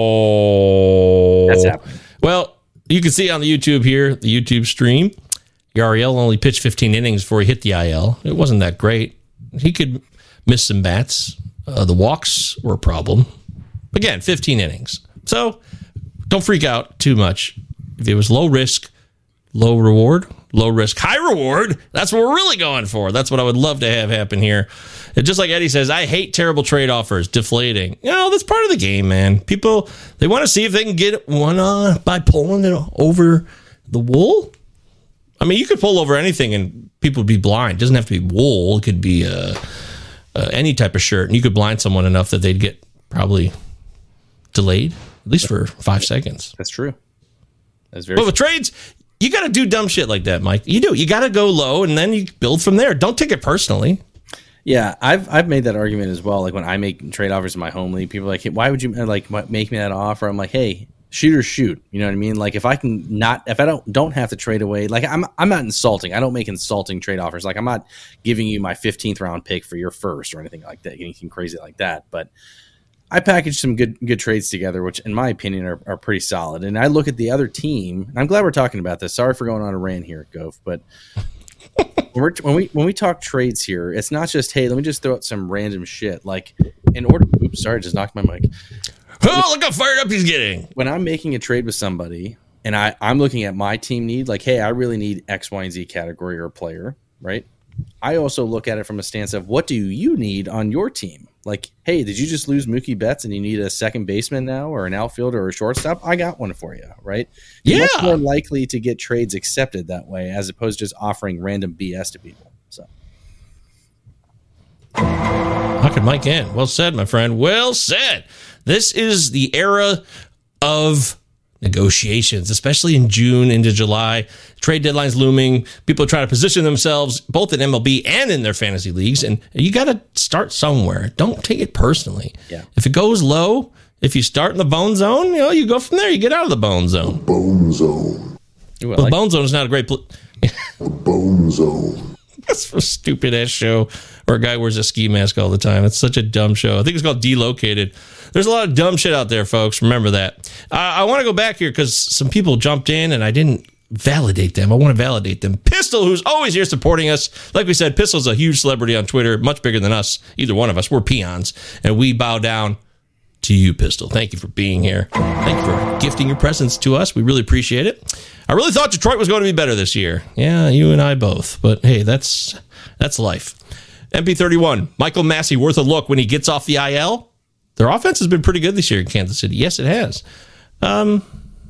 Oh, that's happening. Well, you can see on the YouTube here, the YouTube stream, Yariel only pitched fifteen innings before he hit the I L. It wasn't that great. He could miss some bats. Uh, the walks were a problem. Again, fifteen innings. So don't freak out too much. If it was low risk, low reward, low risk, high reward, that's what we're really going for. That's what I would love to have happen here. And just like Eddie says, I hate terrible trade offers, deflating. You know, that's part of the game, man. People, they want to see if they can get one uh, by pulling it over the wool. I mean, you could pull over anything and people would be blind. It doesn't have to be wool. It could be uh, uh, any type of shirt. And you could blind someone enough that they'd get probably delayed, at least for five seconds. That's true. That's very But true. with trades, you got to do dumb shit like that, Mike. You do. You got to go low and then you build from there. Don't take it personally. Yeah, I've I've made that argument as well. Like when I make trade offers in my home league, people are like, hey, why would you like make me that offer? I'm like, hey, shoot or shoot. You know what I mean? Like if I can not, if I don't don't have to trade away, like I'm I'm not insulting. I don't make insulting trade offers. Like I'm not giving you my fifteenth round pick for your first or anything like that, anything crazy like that. But I packaged some good good trades together, which in my opinion are, are pretty solid. And I look at the other team, and I'm glad we're talking about this. Sorry for going on a rant here, Gove, but when, we're, when we when we talk trades here, it's not just, hey, let me just throw out some random shit. Like in order, oops, sorry, I just knocked my mic. Oh, look how fired up he's getting. When I'm making a trade with somebody and I, I'm looking at my team need, like, hey, I really need X, Y, and Z category or player, right? I also look at it from a stance of what do you need on your team? Like, hey, did you just lose Mookie Betts and you need a second baseman now or an outfielder or a shortstop? I got one for you, right? You're yeah. much more likely to get trades accepted that way as opposed to just offering random B S to people. So, how could Mike end? Well said, my friend. Well said. This is the era of negotiations, especially in June into July. Trade deadlines looming. People are trying to position themselves both in M L B and in their fantasy leagues. And you got to start somewhere. Don't take it personally. Yeah. If it goes low, if you start in the bone zone, you know, you go from there. You get out of the bone zone. The bone zone. Ooh, well, the like bone zone is not a great pl- The bone zone. That's a stupid ass show where a guy wears a ski mask all the time. It's such a dumb show. I think it's called Delocated. There's a lot of dumb shit out there, folks. Remember that. Uh, I want to go back here because some people jumped in and I didn't validate them. I want to validate them. Pistol, who's always here supporting us. Like we said, Pistol's a huge celebrity on Twitter, much bigger than us. Either one of us. We're peons. And we bow down to you, Pistol. Thank you for being here. Thank you for gifting your presence to us. We really appreciate it. I really thought Detroit was going to be better this year. Yeah, you and I both. But hey, that's that's life. M P thirty-one, Michael Massey, worth a look when he gets off the I L. Their offense has been pretty good this year in Kansas City. Yes, it has. Um,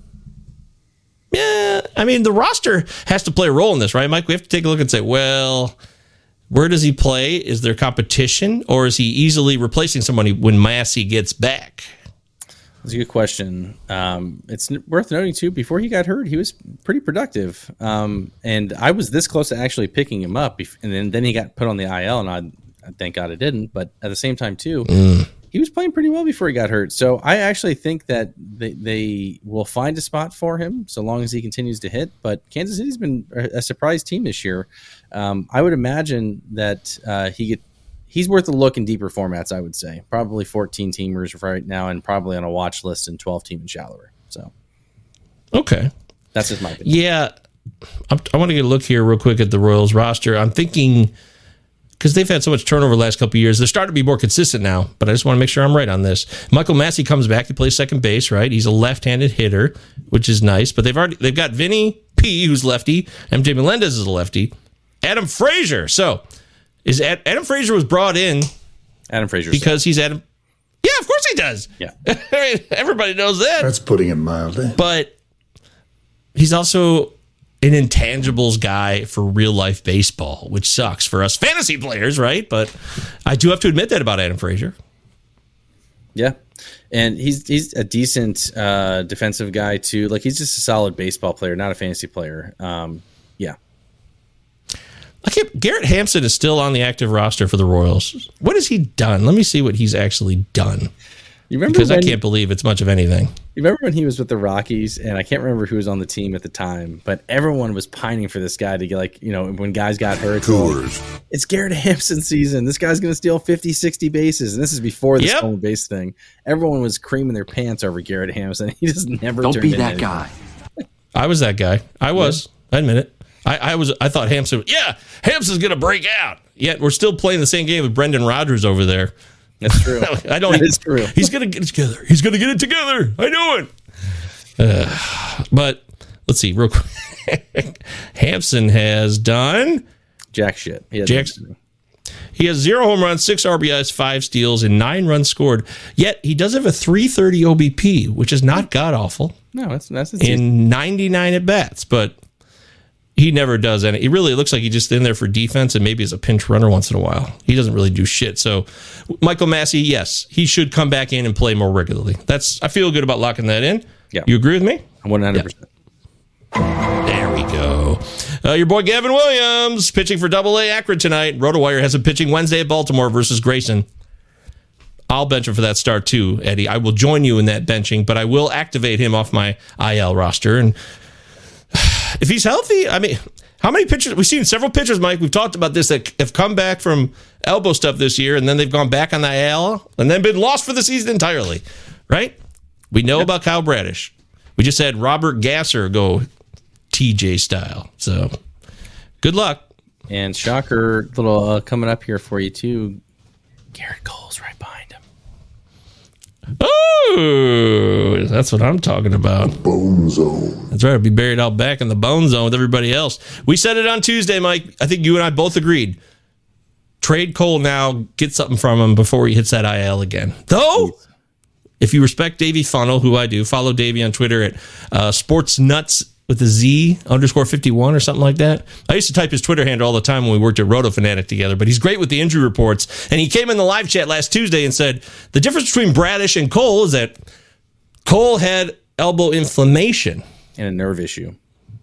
yeah, I mean, the roster has to play a role in this, right, Mike? We have to take a look and say, well, where does he play? Is there competition? Or is he easily replacing somebody when Massey gets back? That's a good question. Um, it's worth noting, too, before he got hurt, he was pretty productive. Um, and I was this close to actually picking him up. And then, then he got put on the I L, and I, I thank God I didn't. But at the same time, too, mm. he was playing pretty well before he got hurt. So I actually think that they, they will find a spot for him so long as he continues to hit. But Kansas City's been a surprise team this year. Um, I would imagine that uh, he get he's worth a look in deeper formats, I would say. Probably fourteen-teamers right now and probably on a watch list in twelve-team and shallower. So, okay. That's just my opinion. Yeah. I'm, I want to get a look here real quick at the Royals roster. I'm thinking, because they've had so much turnover the last couple of years, they're starting to be more consistent now, but I just want to make sure I'm right on this. Michael Massey comes back. He plays second base, right? He's a left-handed hitter, which is nice, but they've already they've got Vinny P, who's lefty. M J Melendez is a lefty. Adam Frazier. So, is Ad, Adam Frazier was brought in Adam Frazier because he's Adam Yeah, of course he does. Yeah. I mean, everybody knows that. That's putting it mildly. But he's also an intangibles guy for real life baseball, which sucks for us fantasy players, right? But I do have to admit that about Adam Frazier. Yeah. And he's he's a decent uh, defensive guy too. Like he's just a solid baseball player, not a fantasy player. Um, yeah. I can't, Garrett Hampson is still on the active roster for the Royals. What has he done? Let me see what he's actually done. You remember because when, I can't believe it's much of anything. You remember when he was with the Rockies, and I can't remember who was on the team at the time, but everyone was pining for this guy to get, like, you know, when guys got hurt. Like, it's Garrett Hampson season. This guy's going to steal fifty, sixty bases. And this is before the yep. stolen base thing. Everyone was creaming their pants over Garrett Hampson. He just never Don't turned be in that anything. guy. I was that guy. I was. Yeah. I admit it. I, I was. I thought Hampson. Yeah, Hampson's going to break out. Yet we're still playing the same game with Brendan Rodgers over there. That's true. I don't. That is true. He's going to get it together. He's going to get it together. I know it. Uh, but let's see, real quick. Hampson has done jack shit. He, Jackson. he has zero home runs, six R B Is, five steals, and nine runs scored. Yet he does have a three thirty O B P, which is not god awful. No, that's that's in ninety-nine at bats, but he never does any. He really looks like he's just in there for defense and maybe as a pinch runner once in a while. He doesn't really do shit. So Michael Massey, yes, he should come back in and play more regularly. That's I feel good about locking that in. Yeah, you agree with me? one hundred percent. Yeah. There we go. Uh, your boy Gavin Williams pitching for Double A Akron tonight. RotoWire has him pitching Wednesday at Baltimore versus Grayson. I'll bench him for that start too, Eddie. I will join you in that benching, but I will activate him off my I L roster. And if he's healthy, I mean, how many pitchers? We've seen several pitchers, Mike. We've talked about this that have come back from elbow stuff this year, and then they've gone back on the I L and then been lost for the season entirely, right? We know yep. about Kyle Bradish. We just had Robert Gasser go T J style. So good luck. And shocker, little uh, coming up here for you too. Garrett Cole's right behind him. Oh, that's what I'm talking about. Bone zone. That's right. I'll be buried out back in the bone zone with everybody else. We said it on Tuesday, Mike. I think you and I both agreed. Trade Cole now, get something from him before he hits that I L again. Though, if you respect Davey Funnel, who I do, follow Davey on Twitter at uh, sportsnuts with a Z underscore fifty-one or something like that. I used to type his Twitter handle all the time when we worked at Roto Fanatic together, but he's great with the injury reports. And he came in the live chat last Tuesday and said the difference between Bradish and Cole is that Cole had elbow inflammation and a nerve issue,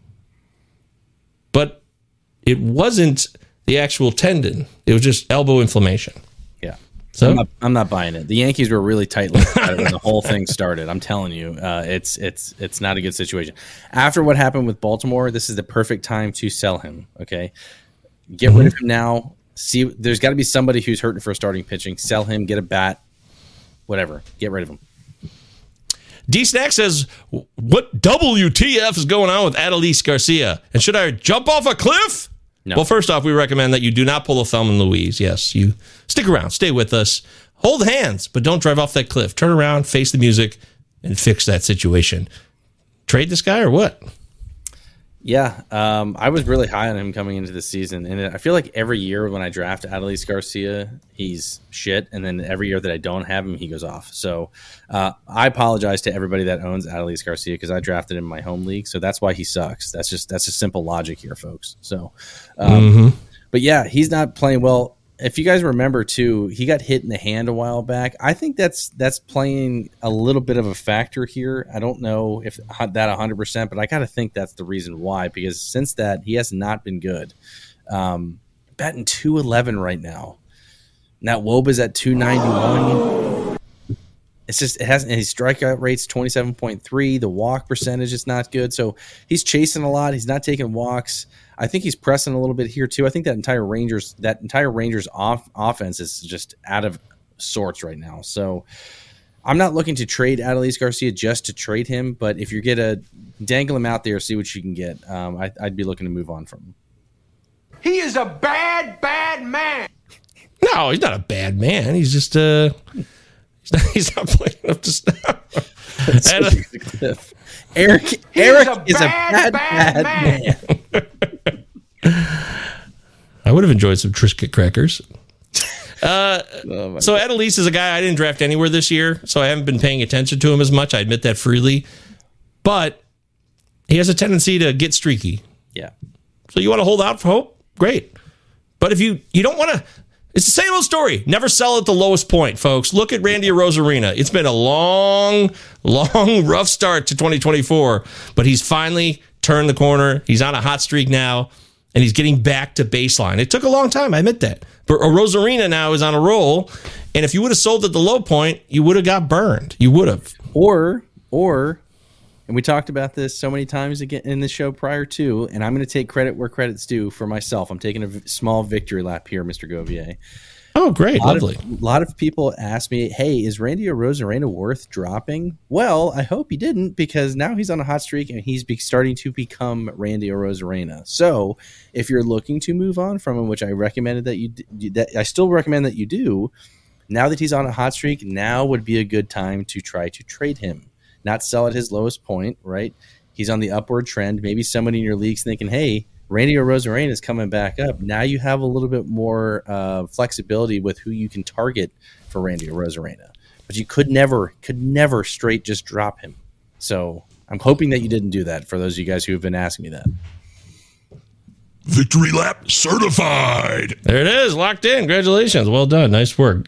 but it wasn't the actual tendon. It was just elbow inflammation. Yeah. So I'm not, I'm not buying it. The Yankees were really tight-lipped when the whole thing started. I'm telling you, uh, it's it's it's not a good situation. After what happened with Baltimore, this is the perfect time to sell him. Okay, get mm-hmm. rid of him now. See, there's got to be somebody who's hurting for starting pitching. Sell him, get a bat, whatever. Get rid of him. D Snack says, "What W T F is going on with Adolis Garcia? And should I jump off a cliff?" No. Well, first off, we recommend that you do not pull a Thelma and Louise. Yes, you stick around, stay with us, hold hands, but don't drive off that cliff. Turn around, face the music, and fix that situation. Trade this guy or what? Yeah, um, I was really high on him coming into the season, and I feel like every year when I draft Adolis Garcia, he's shit, and then every year that I don't have him, he goes off. So uh, I apologize to everybody that owns Adolis Garcia because I drafted him in my home league, so that's why he sucks. That's just that's a simple logic here, folks. So, um, mm-hmm. but yeah, he's not playing well. If you guys remember too, he got hit in the hand a while back. I think that's that's playing a little bit of a factor here. I don't know if that one hundred percent, but I got to think that's the reason why, because since that, he has not been good. Um, batting two eleven right now. Now Woba's at two ninety-one. It's just it hasn't. His strikeout rate's twenty-seven point three. The walk percentage is not good. So he's chasing a lot. He's not taking walks. I think he's pressing a little bit here too. I think that entire Rangers that entire Rangers off, offense is just out of sorts right now. So I'm not looking to trade Adolis Garcia just to trade him, but if you get a dangle him out there, see what you can get. Um, I, I'd be looking to move on from him. He is a bad, bad man. No, he's not a bad man. He's just uh, he's not, he's not playing up to stuff. And, uh, Eric, He's Eric a is bad, a bad, bad, bad man. man. I would have enjoyed some Triscuit crackers. Uh, oh so Adelise is a guy I didn't draft anywhere this year, so I haven't been paying attention to him as much. I admit that freely. But he has a tendency to get streaky. Yeah. So you want to hold out for hope? Great. But if you, you don't want to, it's the same old story. Never sell at the lowest point, folks. Look at Randy Arozarena. It's been a long, long, rough start to twenty twenty-four, but he's finally turned the corner. He's on a hot streak now, and he's getting back to baseline. It took a long time, I admit that. But Arozarena now is on a roll, and if you would have sold at the low point, you would have got burned. You would have. Or, or, and we talked about this so many times again in the show prior to, and I'm going to take credit where credit's due for myself. I'm taking a v- small victory lap here, Mister Govier. Oh, great. A Lovely. Of, a lot of people ask me, hey, is Randy Arozarena worth dropping? Well, I hope he didn't, because now he's on a hot streak and he's be starting to become Randy Arozarena. So if you're looking to move on from him, which I recommended that you d- that I still recommend that you do, now that he's on a hot streak, now would be a good time to try to trade him. Not sell at his lowest point, right? He's on the upward trend. Maybe somebody in your league's thinking, hey, Randy Arozarena is coming back up. Now you have a little bit more uh, flexibility with who you can target for Randy Arozarena. But you could never, could never straight just drop him. So I'm hoping that you didn't do that for those of you guys who have been asking me that. Victory lap certified. There it is, locked in. Congratulations. Well done. Nice work.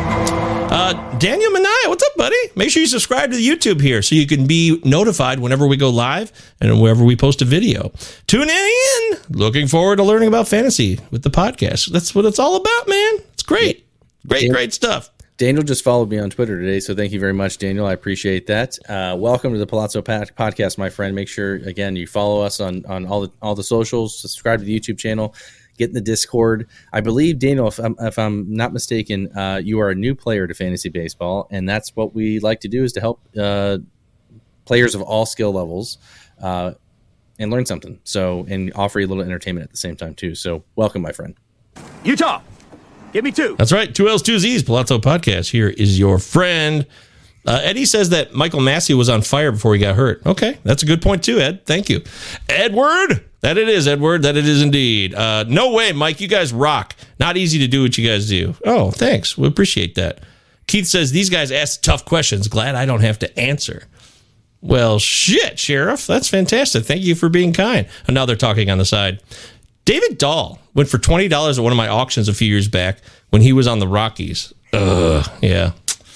Uh, Daniel Manaya, what's up, buddy? Make sure you subscribe to the YouTube here so you can be notified whenever we go live and whenever we post a video. Tune in. Looking forward to learning about fantasy with the podcast. That's what it's all about, man. It's great. Great, Daniel, great stuff. Daniel just followed me on Twitter today, so thank you very much, Daniel. I appreciate that. Uh, welcome to the Palazzo Podcast, my friend. Make sure, again, you follow us on, on all the all the socials, subscribe to the YouTube channel, get in the Discord. I believe, Daniel, if I'm, if I'm not mistaken, uh, you are a new player to fantasy baseball, and that's what we like to do, is to help uh, players of all skill levels uh, and learn something. So, and offer you a little entertainment at the same time too. So, welcome, my friend. Utah, give me two. That's right. Two L's, two Z's. Palazzo Podcast. Here is your friend. Uh, Eddie says that Michael Massey was on fire before he got hurt. Okay, that's a good point too, Ed. Thank you. Edward, that it is, Edward. That it is indeed. Uh, no way, Mike. You guys rock. Not easy to do what you guys do. Oh, thanks. We appreciate that. Keith says, these guys ask tough questions. Glad I don't have to answer. Well, shit, Sheriff. That's fantastic. Thank you for being kind. And now they're talking on the side. David Dahl went for twenty dollars at one of my auctions a few years back when he was on the Rockies. Ugh, yeah.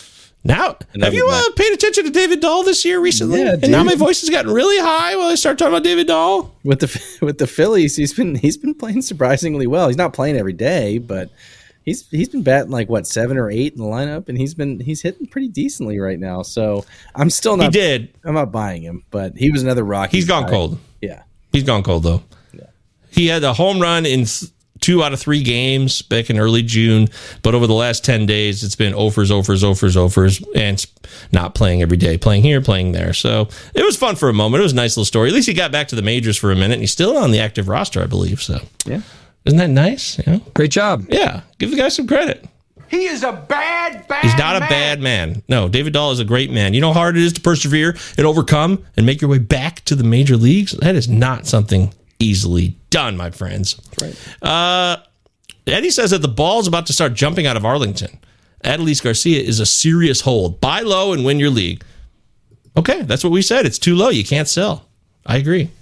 Now, have you uh, paid attention to David Dahl this year recently? Yeah, and now my voice has gotten really high when I start talking about David Dahl. With the with the Phillies, he's been he's been playing surprisingly well. He's not playing every day, but he's he's been batting like what seven or eight in the lineup, and he's been he's hitting pretty decently right now. So I'm still not. He did. I'm not buying him, but he was another Rocky. He's gone guy. cold. Yeah, he's gone cold though. Yeah, he had a home run in th- two out of three games back in early June, but over the last ten days, it's been offers, offers, offers, offers, and not playing every day, playing here, playing there. So it was fun for a moment. It was a nice little story. At least he got back to the majors for a minute, and he's still on the active roster, I believe. So yeah, isn't that nice? Yeah. Great job. Yeah, give the guy some credit. He is a bad, bad He's not man. a bad man. No, David Dahl is a great man. You know how hard it is to persevere and overcome and make your way back to the major leagues? That is not something easily done, my friends. That's right. Uh, Eddie says that the ball's about to start jumping out of Arlington. Adelise Garcia is a serious hold. Buy low and win your league. Okay, that's what we said. It's too low. You can't sell. I agree.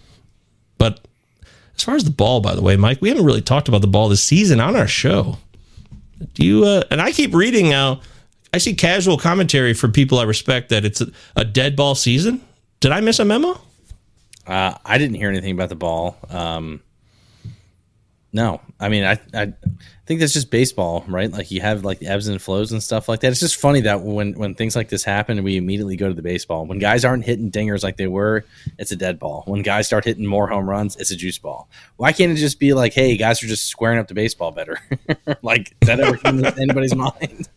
But as far as the ball, by the way, Mike, we haven't really talked about the ball this season on our show. Do you? Uh, and I keep reading now. I see casual commentary from people I respect that it's a, a dead ball season. Did I miss a memo? Uh, I didn't hear anything about the ball. Um, no, I mean, I, I think that's just baseball, right? Like you have like the ebbs and flows and stuff like that. It's just funny that when, when things like this happen, we immediately go to the baseball. When guys aren't hitting dingers like they were, it's a dead ball. When guys start hitting more home runs, it's a juice ball. Why can't it just be like, hey, guys are just squaring up the baseball better? Like, is that ever come to anybody's mind?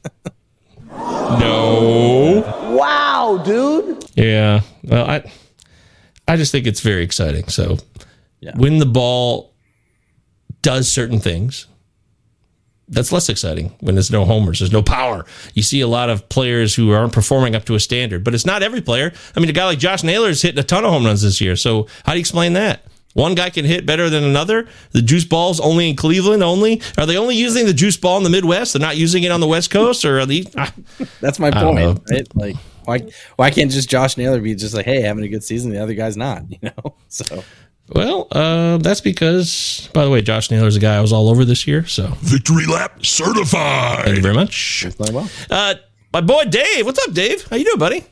No. Wow, dude. Yeah. Well, I I just think it's very exciting. So yeah. When the ball does certain things, that's less exciting when there's no homers, there's no power. You see a lot of players who aren't performing up to a standard, but it's not every player. I mean, a guy like Josh Naylor is hitting a ton of home runs this year. So how do you explain that? One guy can hit better than another. The juice ball's only in Cleveland only. Are they only using the juice ball in the Midwest? They're not using it on the West Coast? Or are they? Ah, That's my point. Right? Like, why why can't just Josh Naylor be just like, hey, having a good season, the other guy's not, you know? So Well, uh, that's because, by the way, Josh Naylor's a guy I was all over this year. So Victory lap certified. Thank you very much. Well. Uh, my boy Dave. What's up, Dave? How you doing, buddy?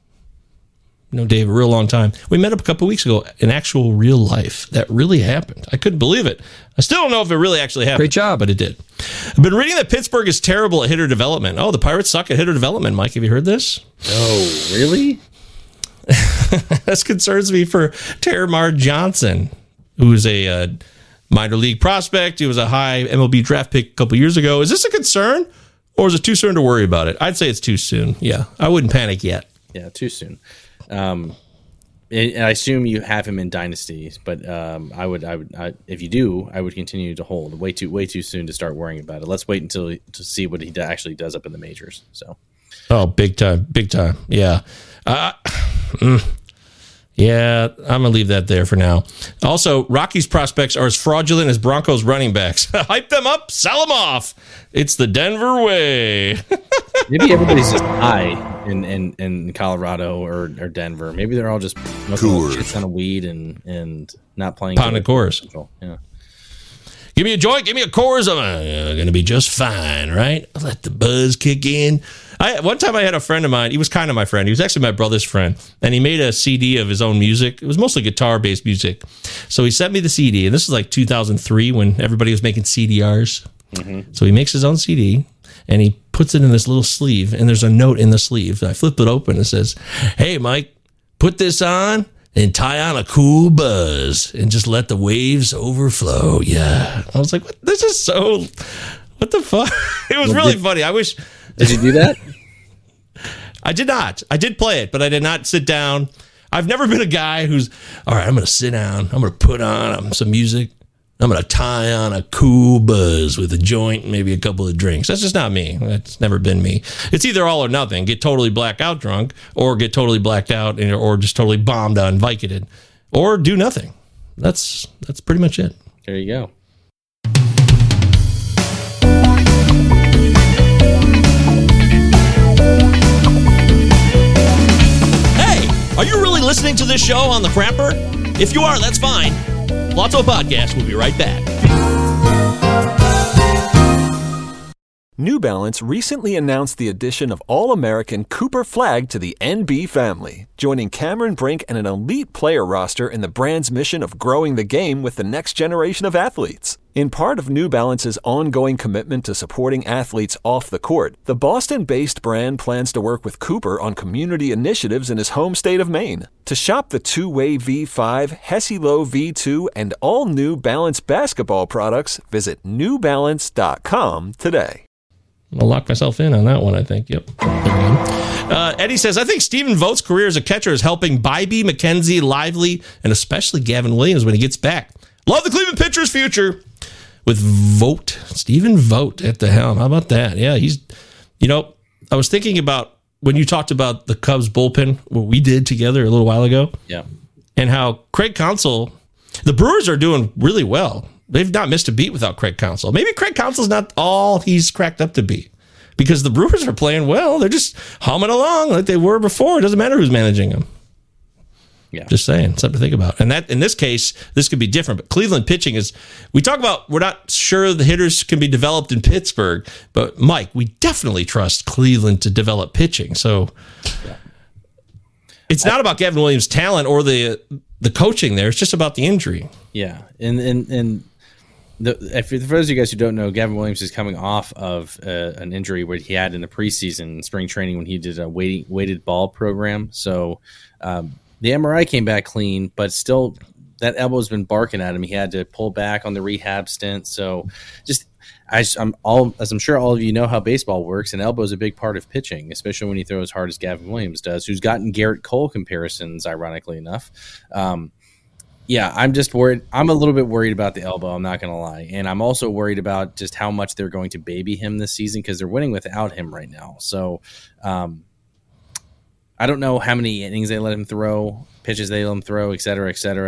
Know Dave a real long time. We met up a couple weeks ago in actual real life. That really happened. I couldn't believe it. I still don't know if it really actually happened. Great job. But it did. I've been reading that Pittsburgh is terrible at hitter development. Oh, the Pirates suck at hitter development. Mike, have you heard this? Oh, really? This concerns me for Terramar Johnson, who's a uh, minor league prospect. He was a high M L B draft pick a couple years ago. Is this a concern, or is it too soon to worry about it? I'd say it's too soon. Yeah, I wouldn't panic yet. Yeah, too soon. Um, and I assume you have him in dynasties, but um, I would, I would, I, if you do, I would continue to hold. Way too, way too soon to start worrying about it. Let's wait until to see what he do, actually does up in the majors. So, oh, big time, big time, yeah, uh, mm, yeah. I'm gonna leave that there for now. Also, Rockies prospects are as fraudulent as Broncos running backs. Hype them up, sell them off. It's the Denver way. Maybe everybody's just high in, in, in Colorado or, or Denver. Maybe they're all just smoking a ton of weed and, and not playing. Pound of Coors. Yeah. Give me a joint. Give me a Coors. I'm uh, going to be just fine, right? I'll let the buzz kick in. I, one time I had a friend of mine. He was kind of my friend. He was actually my brother's friend. And he made a C D of his own music. It was mostly guitar-based music. So he sent me the C D. And this is like two thousand three when everybody was making C D Rs. Mm-hmm. So he makes his own C D. And he puts it in this little sleeve, and there's a note in the sleeve. I flip it open. It says, "Hey, Mike, put this on and tie on a cool buzz and just let the waves overflow." Yeah. I was like, what? This is so, what the fuck? It was really funny. I wish. Did you do that? I did not. I did play it, but I did not sit down. I've never been a guy who's, all right, I'm going to sit down. I'm going to put on some music. I'm going to tie on a cool buzz with a joint and maybe a couple of drinks. That's just not me. That's never been me. It's either all or nothing. Get totally blackout drunk or get totally blacked out and, or just totally bombed on Vicodin or do nothing. That's that's pretty much it. There you go. Hey, are you really listening to this show on the Crapper? If you are, that's fine. Lotto Podcast will be right back. New Balance recently announced the addition of All-American Cooper Flag to the N B family, joining Cameron Brink and an elite player roster in the brand's mission of growing the game with the next generation of athletes. In part of New Balance's ongoing commitment to supporting athletes off the court, the Boston-based brand plans to work with Cooper on community initiatives in his home state of Maine. To shop the two-way V five, Hesi-Lo V two, and all New Balance basketball products, visit new balance dot com today. I'll lock myself in on that one, I think. Yep. Uh, Eddie says, I think Stephen Vogt's career as a catcher is helping Bybee, McKenzie, Lively, and especially Gavin Williams when he gets back. Love the Cleveland pitcher's future with Vogt. Stephen Vogt at the helm. How about that? Yeah, he's, you know, I was thinking about when you talked about the Cubs bullpen, what we did together a little while ago. Yeah. And how Craig Counsell, the Brewers are doing really well. They've not missed a beat without Craig Counsell. Maybe Craig Counsell's not all he's cracked up to be because the Brewers are playing well. They're just humming along like they were before. It doesn't matter who's managing them. Yeah. Just saying, something to think about. And that in this case, this could be different. But Cleveland pitching is, we talk about, we're not sure the hitters can be developed in Pittsburgh, but Mike, we definitely trust Cleveland to develop pitching. So yeah. It's not about Gavin Williams' talent or the the coaching there. It's just about the injury. Yeah. And, and, and, The, if, for those of you guys who don't know, Gavin Williams is coming off of uh, an injury where he had in the preseason spring training when he did a weighted, weighted ball program. So um, the M R I came back clean, but still that elbow's been barking at him. He had to pull back on the rehab stint. So just as I'm all as I'm sure all of you know how baseball works, an elbow is a big part of pitching, especially when you throw as hard as Gavin Williams does, who's gotten Garrett Cole comparisons, ironically enough. Um, Yeah, I'm just worried. I'm a little bit worried about the elbow. I'm not going to lie. And I'm also worried about just how much they're going to baby him this season because they're winning without him right now. So um, I don't know how many innings they let him throw, pitches they let him throw, et cetera, et cetera.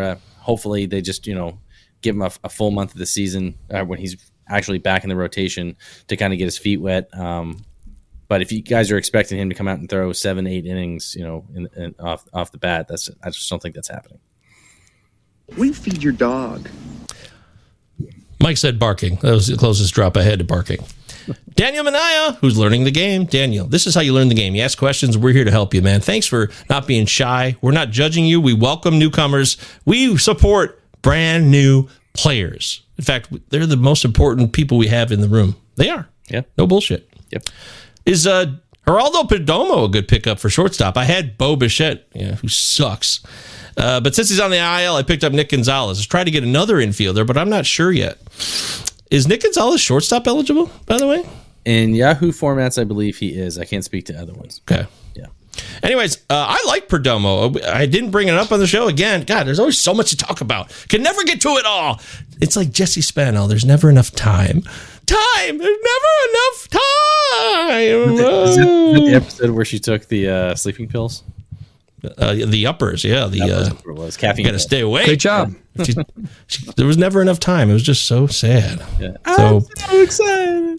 hopefully they just, you know, give him a, a full month of the season uh, when he's actually back in the rotation to kind of get his feet wet. Um, but if you guys are expecting him to come out and throw seven, eight innings, you know, in, in, off off the bat, that's I just don't think that's happening. We feed your dog. Mike said barking. That was the closest drop I had to barking. Daniel Minaya, who's learning the game. Daniel, this is how you learn the game. You ask questions. We're here to help you, man. Thanks for not being shy. We're not judging you. We welcome newcomers. We support brand new players. In fact, they're the most important people we have in the room. They are. Yeah. No bullshit. Yep. Is uh, Geraldo Perdomo a good pickup for shortstop? I had Bo Bichette, yeah, who sucks. Uh, but since he's on the I L, I picked up Nick Gonzalez. I tried to get another infielder, but I'm not sure yet. Is Nick Gonzalez shortstop eligible, by the way? In Yahoo formats, I believe he is. I can't speak to other ones. Okay. Yeah. Anyways, uh, I like Perdomo. I didn't bring it up on the show again. God, there's always so much to talk about. Can never get to it all. It's like Jesse Spano. There's never enough time. Time. There's never enough time. Is it, is it the episode where she took the uh, sleeping pills? Uh, the uppers, yeah. The uh, it was caffeine. Got to stay awake. Great job. She, she, there was never enough time. It was just so sad. Yeah. So, I'm so excited.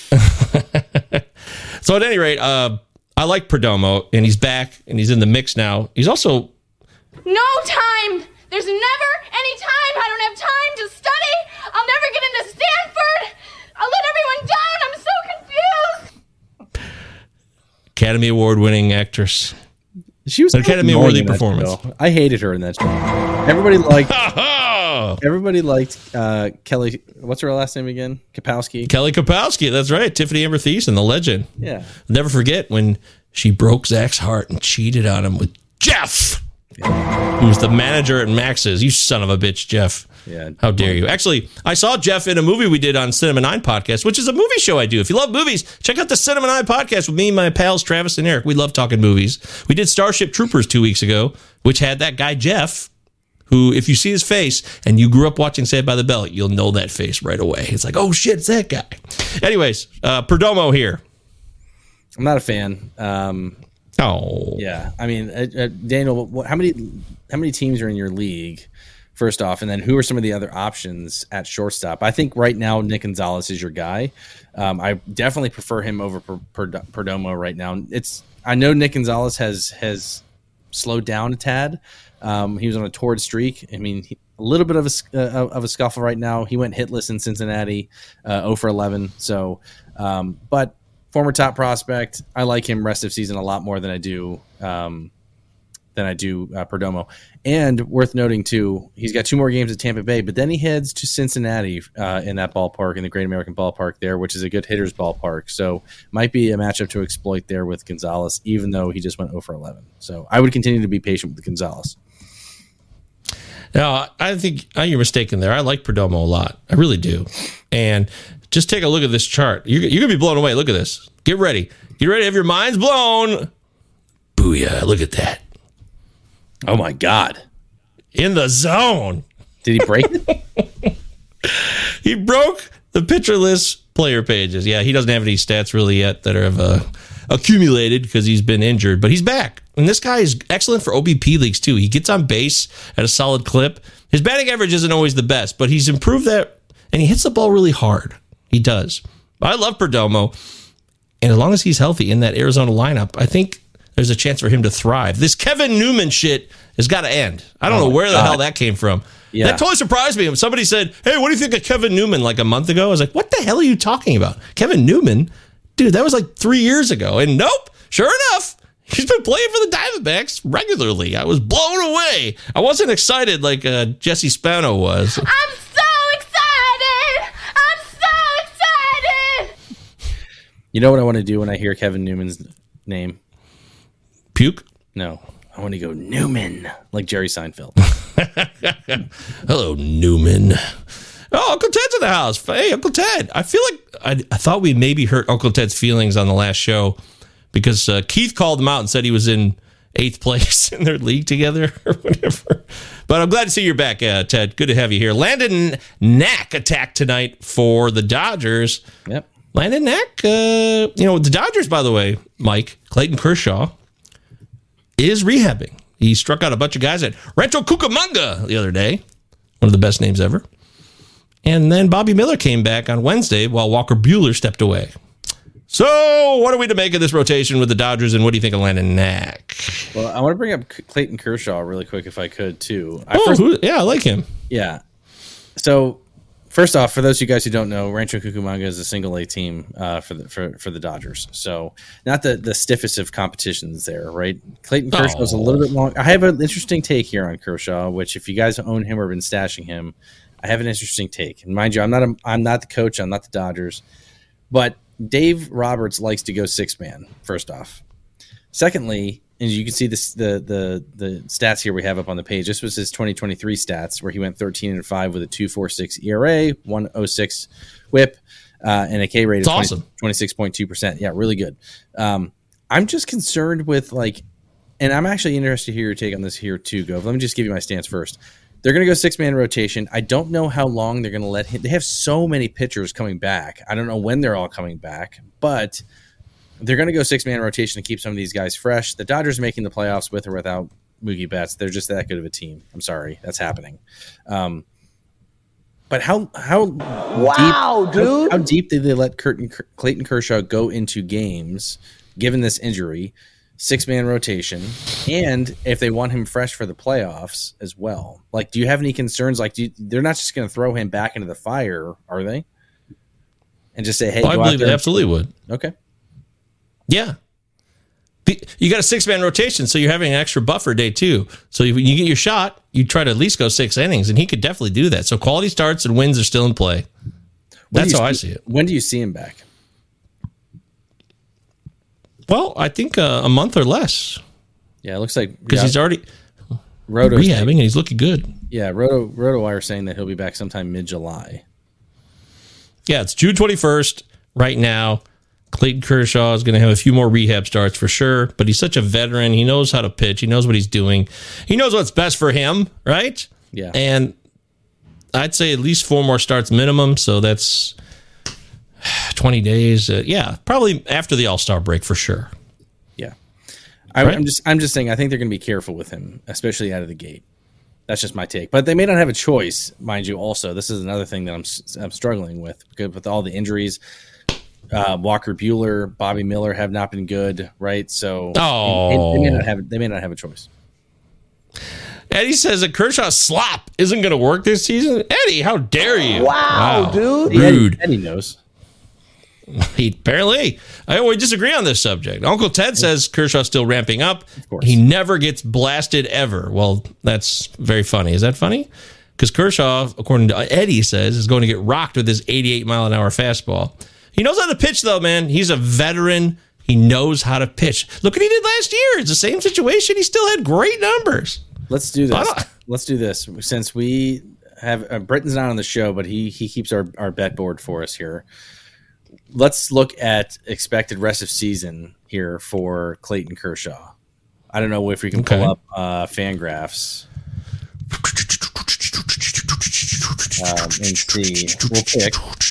So at any rate, uh, I like Perdomo, and he's back, and he's in the mix now. He's also no time. There's never any time. I don't have time to study. I'll never get into Stanford. I'll let everyone down. I'm so confused. Academy Award-winning actress. She was an Academy Award-worthy performance. Show. I hated her in that show. Everybody liked. everybody liked uh, Kelly. What's her last name again? Kapowski. Kelly Kapowski. That's right. Tiffany Amber Thiessen, the legend. Yeah. Never forget when she broke Zach's heart and cheated on him with Jeff, yeah. who was the manager at Max's. You son of a bitch, Jeff. Yeah. How dare you? Actually, I saw Jeff in a movie we did on Cinema nine Podcast, which is a movie show I do. If you love movies, check out the Cinema nine Podcast with me and my pals Travis and Eric. We love talking movies. We did Starship Troopers two weeks ago, which had that guy Jeff, who, if you see his face and you grew up watching Saved by the Bell, you'll know that face right away. It's like, oh shit, it's that guy. Anyways, uh, Perdomo here. I'm not a fan. Um, oh. Yeah. I mean, uh, uh, Daniel, what, how many how many teams are in your league? First off, and then who are some of the other options at shortstop? I think right now Nick Gonzalez is your guy. Um, I definitely prefer him over per, per, Perdomo right now. It's I know Nick Gonzalez has has slowed down a tad. Um, he was on a torrid streak. I mean, he, a little bit of a uh, of a scuffle right now. He went hitless in Cincinnati, uh, zero for eleven. So, um, but former top prospect. I like him rest of season a lot more than I do. Um, than I do uh, Perdomo. And worth noting, too, he's got two more games at Tampa Bay, but then he heads to Cincinnati uh, in that ballpark, in the Great American Ballpark there, which is a good hitter's ballpark. So might be a matchup to exploit there with Gonzalez, even though he just went zero for eleven. So I would continue to be patient with Gonzalez. No, I think you're mistaken there. I like Perdomo a lot. I really do. And just take a look at this chart. You're, you're going to be blown away. Look at this. Get ready. Get ready to have your minds blown. Booyah. Look at that. Oh, my God. In the zone. Did he break it? He broke the pitcher list player pages. Yeah, he doesn't have any stats really yet that are uh, accumulated because he's been injured, but he's back. And this guy is excellent for O B P leagues, too. He gets on base at a solid clip. His batting average isn't always the best, but he's improved that, and he hits the ball really hard. He does. I love Perdomo, and as long as he's healthy in that Arizona lineup, I think there's a chance for him to thrive. This Kevin Newman shit has got to end. I don't oh know where God. the hell that came from. Yeah. That totally surprised me. Somebody said, hey, what do you think of Kevin Newman like a month ago? I was like, what the hell are you talking about? Kevin Newman? Dude, that was like three years ago. And nope, sure enough, he's been playing for the Diamondbacks regularly. I was blown away. I wasn't excited like uh, Jesse Spano was. I'm so excited. I'm so excited. You know what I want to do when I hear Kevin Newman's name? Puke? No. I want to go Newman, like Jerry Seinfeld. Hello, Newman. Oh, Uncle Ted's in the house. Hey, Uncle Ted. I feel like I, I thought we maybe hurt Uncle Ted's feelings on the last show because uh, Keith called him out and said he was in eighth place in their league together or whatever. But I'm glad to see you're back, uh, Ted. Good to have you here. Landon Knack attacked tonight for the Dodgers. Yep. Landon Knack, uh, you know, the Dodgers, by the way, Mike, Clayton Kershaw, is rehabbing. He struck out a bunch of guys at Rancho Cucamonga the other day. One of the best names ever. And then Bobby Miller came back on Wednesday while Walker Buehler stepped away. So, what are we to make of this rotation with the Dodgers, and what do you think of Landon Knack? Well, I want to bring up Clayton Kershaw really quick if I could, too. I oh, first, who, yeah, I like him. Yeah. So, first off, for those of you guys who don't know, Rancho Cucamonga is a single-A team uh, for the for, for the Dodgers. So, not the, the stiffest of competitions there, right? Clayton Kershaw is oh. a little bit long. I have an interesting take here on Kershaw, which if you guys own him or have been stashing him, I have an interesting take. And mind you, I'm not a, I'm not the coach. I'm not the Dodgers. But Dave Roberts likes to go six-man, first off. Secondly, and you can see this, the the the stats here we have up on the page. This was his twenty twenty-three stats, where he went thirteen and five with a two point four six E R A, one oh six whip, uh, and a K rate of awesome. twenty-six point two percent. Yeah, really good. Um, I'm just concerned with, like, and I'm actually interested to hear your take on this here too, Gov. Let me just give you my stance first. They're going to go six-man rotation. I don't know how long they're going to let him. They have so many pitchers coming back. I don't know when they're all coming back, but they're going to go six-man rotation to keep some of these guys fresh. The Dodgers making the playoffs with or without Mookie Betts. They're just that good of a team. I'm sorry. That's happening. Um, but how how wow, deep, dude, how, how deep did they let Curtin, Clayton Kershaw go into games, given this injury? Six-man rotation, and if they want him fresh for the playoffs as well. Like, do you have any concerns? Like, do you, they're not just going to throw him back into the fire, are they? And just say, hey, well, go I believe out there they absolutely would. Okay. Yeah. You got a six-man rotation, so you're having an extra buffer day, too. So when you get your shot, you try to at least go six innings, and he could definitely do that. So quality starts and wins are still in play. That's how see, I see it. When do you see him back? Well, I think uh, a month or less. Yeah, it looks like because yeah, he's already Roto's rehabbing saying, and he's looking good. Yeah, Roto RotoWire saying that he'll be back sometime mid-July. Yeah, it's June twenty-first right now. Clayton Kershaw is going to have a few more rehab starts for sure, but he's such a veteran. He knows how to pitch. He knows what he's doing. He knows what's best for him, right? Yeah. And I'd say at least four more starts minimum, so that's twenty days. Uh, yeah, probably after the All-Star break for sure. Yeah. I, right? I'm just I'm just saying I think they're going to be careful with him, especially out of the gate. That's just my take. But they may not have a choice, mind you, also. This is another thing that I'm I'm struggling with because with all the injuries. Uh, Walker Buehler, Bobby Miller have not been good, right? So oh. they, they may not have they may not have a choice. Eddie says that Kershaw's slop isn't going to work this season. Eddie, how dare you? Wow, wow. dude. Rude. Eddie, Eddie knows. He apparently, I we disagree on this subject. Uncle Ted yeah. says Kershaw's still ramping up. Of course. He never gets blasted ever. Well, that's very funny. Is that funny? Because Kershaw, according to Eddie, says is going to get rocked with his eighty-eight mile an hour fastball. He knows how to pitch, though, man. He's a veteran. He knows how to pitch. Look what he did last year. It's the same situation. He still had great numbers. Let's do this. Let's do this. Since we have uh, Britton's not on the show, but he he keeps our, our bet board for us here. Let's look at expected rest of season here for Clayton Kershaw. I don't know if we can pull okay. up uh, Fangraphs um, and see. We'll pick.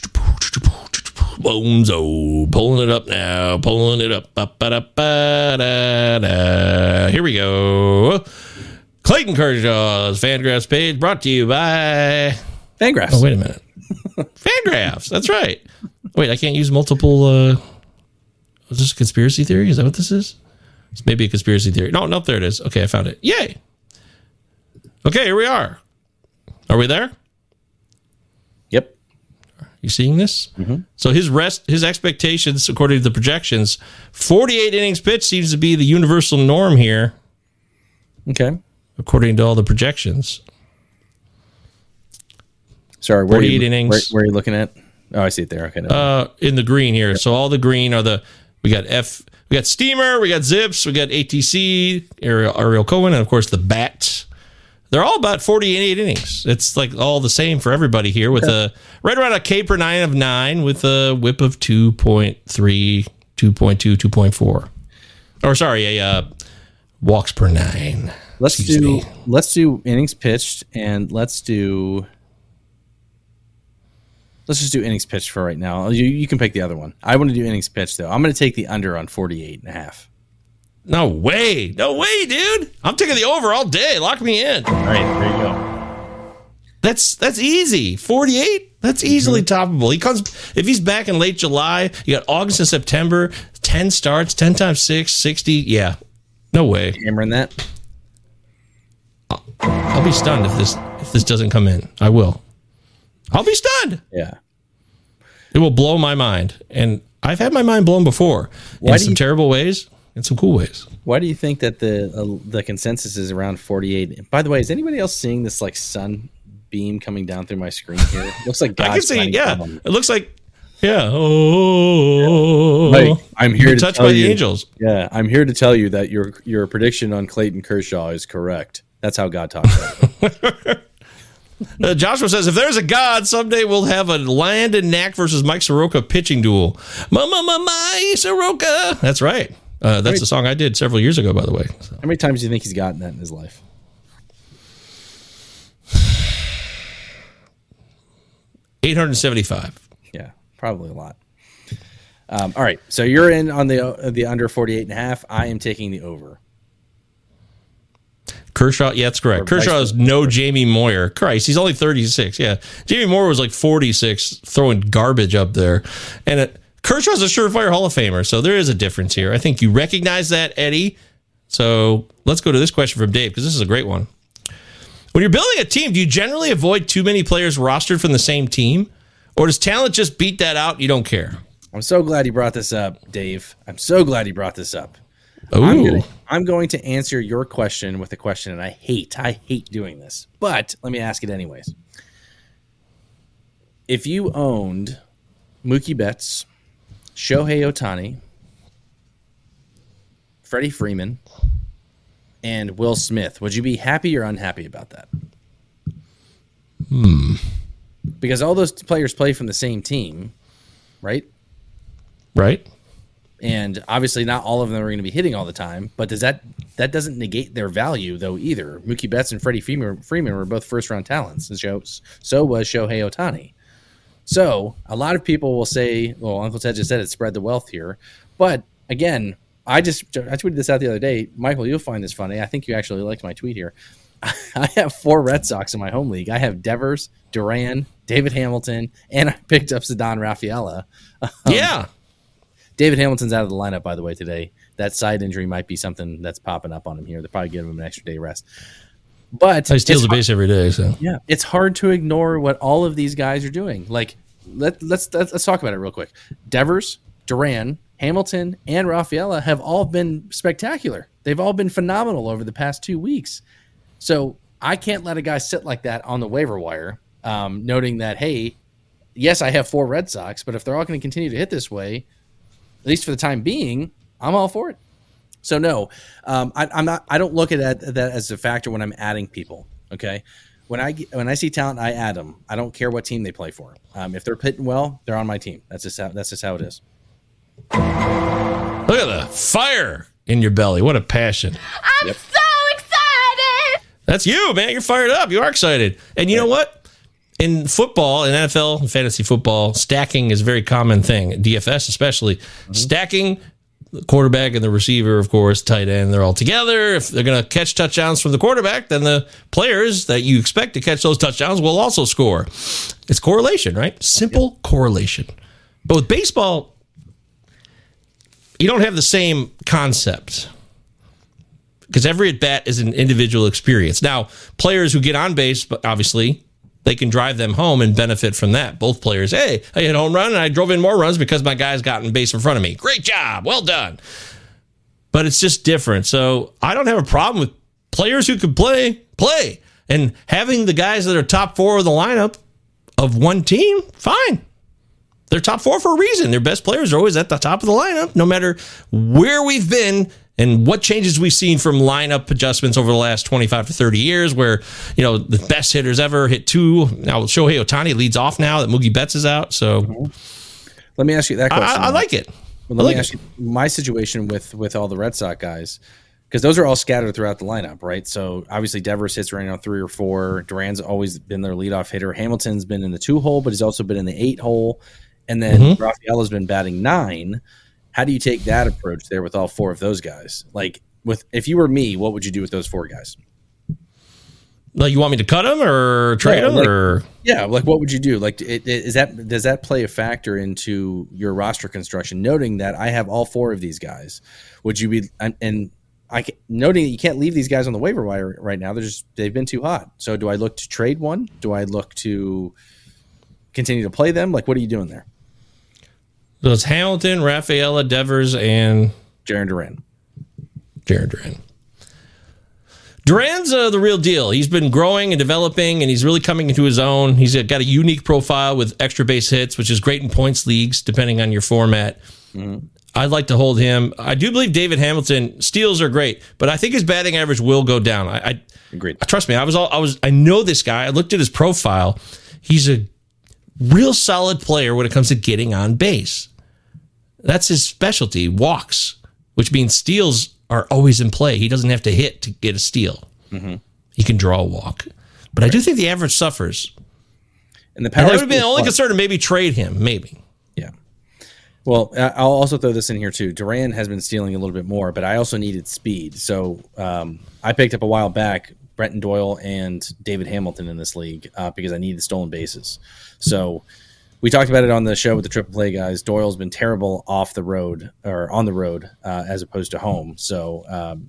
Boomzo, pulling it up now, pulling it up. Ba-ba-da-ba-da-da. Here we go. Clayton Kershaw's Fangraphs page brought to you by Fangraphs. Oh, wait a minute. Fangraphs. That's right. Wait, I can't use multiple. Uh, is this a conspiracy theory? Is that what this is? It's maybe a conspiracy theory. No, no, there it is. Okay, I found it. Yay. Okay, here we are. Are we there? Yep. You seeing this? Mm-hmm. So his rest, his expectations, according to the projections, forty-eight innings pitched seems to be the universal norm here. Okay. According to all the projections. Sorry, where forty-eight are you, innings. Where, where are you looking at? Oh, I see it there. Okay. No. Uh, in the green here. So all the green are the, we got F, we got Steamer, we got Zips, we got A T C, Ariel, Ariel Cohen, and of course the Bat. They're all about forty-eight innings. It's like all the same for everybody here with a right around a K per nine of nine with a whip of two point three, two point two, two point four. Or sorry, a uh, walks per nine. Let's Excuse do me. let's do innings pitched and let's do let's just do innings pitched for right now. You you can pick the other one. I want to do innings pitched though. I'm going to take the under on forty-eight and a half. No way. No way, dude. I'm taking the over all day. Lock me in. All right, there you go. That's that's easy. forty-eight? That's easily mm-hmm. toppable. He comes if he's back in late July, you got August and September, ten starts, ten times six, sixty. Yeah. No way. Hammering that. I'll, I'll be stunned if this if this doesn't come in. I will. I'll be stunned. Yeah. It will blow my mind. And I've had my mind blown before Why in some you, terrible ways and some cool ways. Why do you think that the uh, the consensus is around forty-eight? By the way, is anybody else seeing this like sun beam coming down through my screen here? It looks like God's I can see, yeah. It looks like, yeah. Oh, right. I'm here to touched tell by you, the angels. Yeah, I'm here to tell you that your your prediction on Clayton Kershaw is correct. That's how God talks about it. Uh, Joshua says, if there's a God, someday we'll have a Landon Knack versus Mike Soroka pitching duel. Mama, my Soroka. That's right. Uh, that's a song I did several years ago, by the way. So. How many times do you think he's gotten that in his life? eight hundred seventy-five. Yeah, probably a lot. Um, all right, so you're in on the uh, the under forty-eight and a half. I am taking the over. Kershaw, yeah, that's correct. Kershaw is no Jamie Moyer. Christ, he's only thirty-six. Yeah, Jamie Moyer was like forty-six, throwing garbage up there. And it, Kershaw's a surefire Hall of Famer, so there is a difference here. I think you recognize that, Eddie. So let's go to this question from Dave, because this is a great one. When you're building a team, do you generally avoid too many players rostered from the same team? Or does talent just beat that out and you don't care? I'm so glad you brought this up, Dave. I'm so glad you brought this up. Ooh. I'm, gonna, I'm going to answer your question with a question, and I hate, I hate doing this. But let me ask it anyways. If you owned Mookie Betts, Shohei Ohtani, Freddie Freeman, and Will Smith, would you be happy or unhappy about that? Hmm. Because all those players play from the same team, right? Right. And obviously not all of them are going to be hitting all the time, but does that that doesn't negate their value though either. Mookie Betts and Freddie Freeman, Freeman were both first round talents, and so, so was Shohei Ohtani. So a lot of people will say, well, Uncle Ted just said it, spread the wealth here. But again, I just I tweeted this out the other day. Michael, you'll find this funny. I think you actually liked my tweet here. I have four Red Sox in my home league. I have Devers, Duran, David Hamilton, and I picked up Ceddanne Rafaela. Um, yeah. David Hamilton's out of the lineup, by the way, today. That side injury might be something that's popping up on him here. They're probably giving him an extra day rest. But he steals a base every day. So yeah, it's hard to ignore what all of these guys are doing. Like, let, let's, let's let's talk about it real quick. Devers, Duran, Hamilton, and Rafaela have all been spectacular. They've all been phenomenal over the past two weeks. So I can't let a guy sit like that on the waiver wire, um, noting that, hey, yes, I have four Red Sox, but if they're all going to continue to hit this way, at least for the time being, I'm all for it. So no, um, I, I'm not. I don't look at that, that as a factor when I'm adding people. Okay, when I when I see talent, I add them. I don't care what team they play for. Um, if they're pitting well, they're on my team. That's just how, that's just how it is. Look at the fire in your belly. What a passion! I'm yep. so excited. That's you, man. You're fired up. You are excited. And you yeah. know what? In football, in N F L, in fantasy football, stacking is a very common thing. D F S especially. Mm-hmm. Stacking the quarterback and the receiver, of course, tight end, they're all together. If they're going to catch touchdowns from the quarterback, then the players that you expect to catch those touchdowns will also score. It's correlation, right? Simple yep. correlation. But with baseball, you don't have the same concept because every at-bat is an individual experience. Now, players who get on base, but obviously, they can drive them home and benefit from that. Both players, hey, I hit a home run and I drove in more runs because my guy's gotten base in front of me. Great job. Well done. But it's just different. So I don't have a problem with players who can play, play. And having the guys that are top four of the lineup of one team, fine. They're top four for a reason. Their best players are always at the top of the lineup, no matter where we've been and what changes we've seen from lineup adjustments over the last twenty-five to thirty years where, you know, the best hitters ever hit two. Now, Shohei Ohtani leads off now that Mookie Betts is out. So mm-hmm. Let me ask you that question. I, I like it. Well, let I like me ask it. you my situation with, with all the Red Sox guys, because those are all scattered throughout the lineup, right? So obviously Devers hits right now three or four. Duran's always been their leadoff hitter. Hamilton's been in the two hole, but he's also been in the eight hole. And then mm-hmm. Rafaela's been batting nine. how do you take that approach there with all four of those guys? Like, with if you were me, what would you do with those four guys? Like, you want me to cut them or trade yeah, them, like, or yeah, like what would you do? Like, it, it, is that does that play a factor into your roster construction? Noting that I have all four of these guys, would you be and, and I can, noting that you can't leave these guys on the waiver wire right now? They're just they've been too hot. So, do I look to trade one? Do I look to continue to play them? Like, what are you doing there? So it's Hamilton, Rafaela, Devers, and Jarren Duran. Jarren Duran. Duran's uh, the real deal. He's been growing and developing, and he's really coming into his own. He's got a unique profile with extra base hits, which is great in points leagues, depending on your format. Mm-hmm. I'd like to hold him. I do believe David Hamilton steals are great, but I think his batting average will go down. I, I agreed. Trust me. I was all. I was. I know this guy. I looked at his profile. He's a real solid player when it comes to getting on base. That's his specialty. Walks, which means steals are always in play. He doesn't have to hit to get a steal. Mm-hmm. He can draw a walk. But right. I do think the average suffers. And the power and that would be the only concern to maybe trade him, maybe. Yeah. Well, I'll also throw this in here too. Duran has been stealing a little bit more, but I also needed speed. So um, I picked up a while back Brenton Doyle and David Hamilton in this league uh, because I needed stolen bases. So we talked about it on the show with the Triple Play guys. Doyle's been terrible off the road or on the road uh, as opposed to home. So um,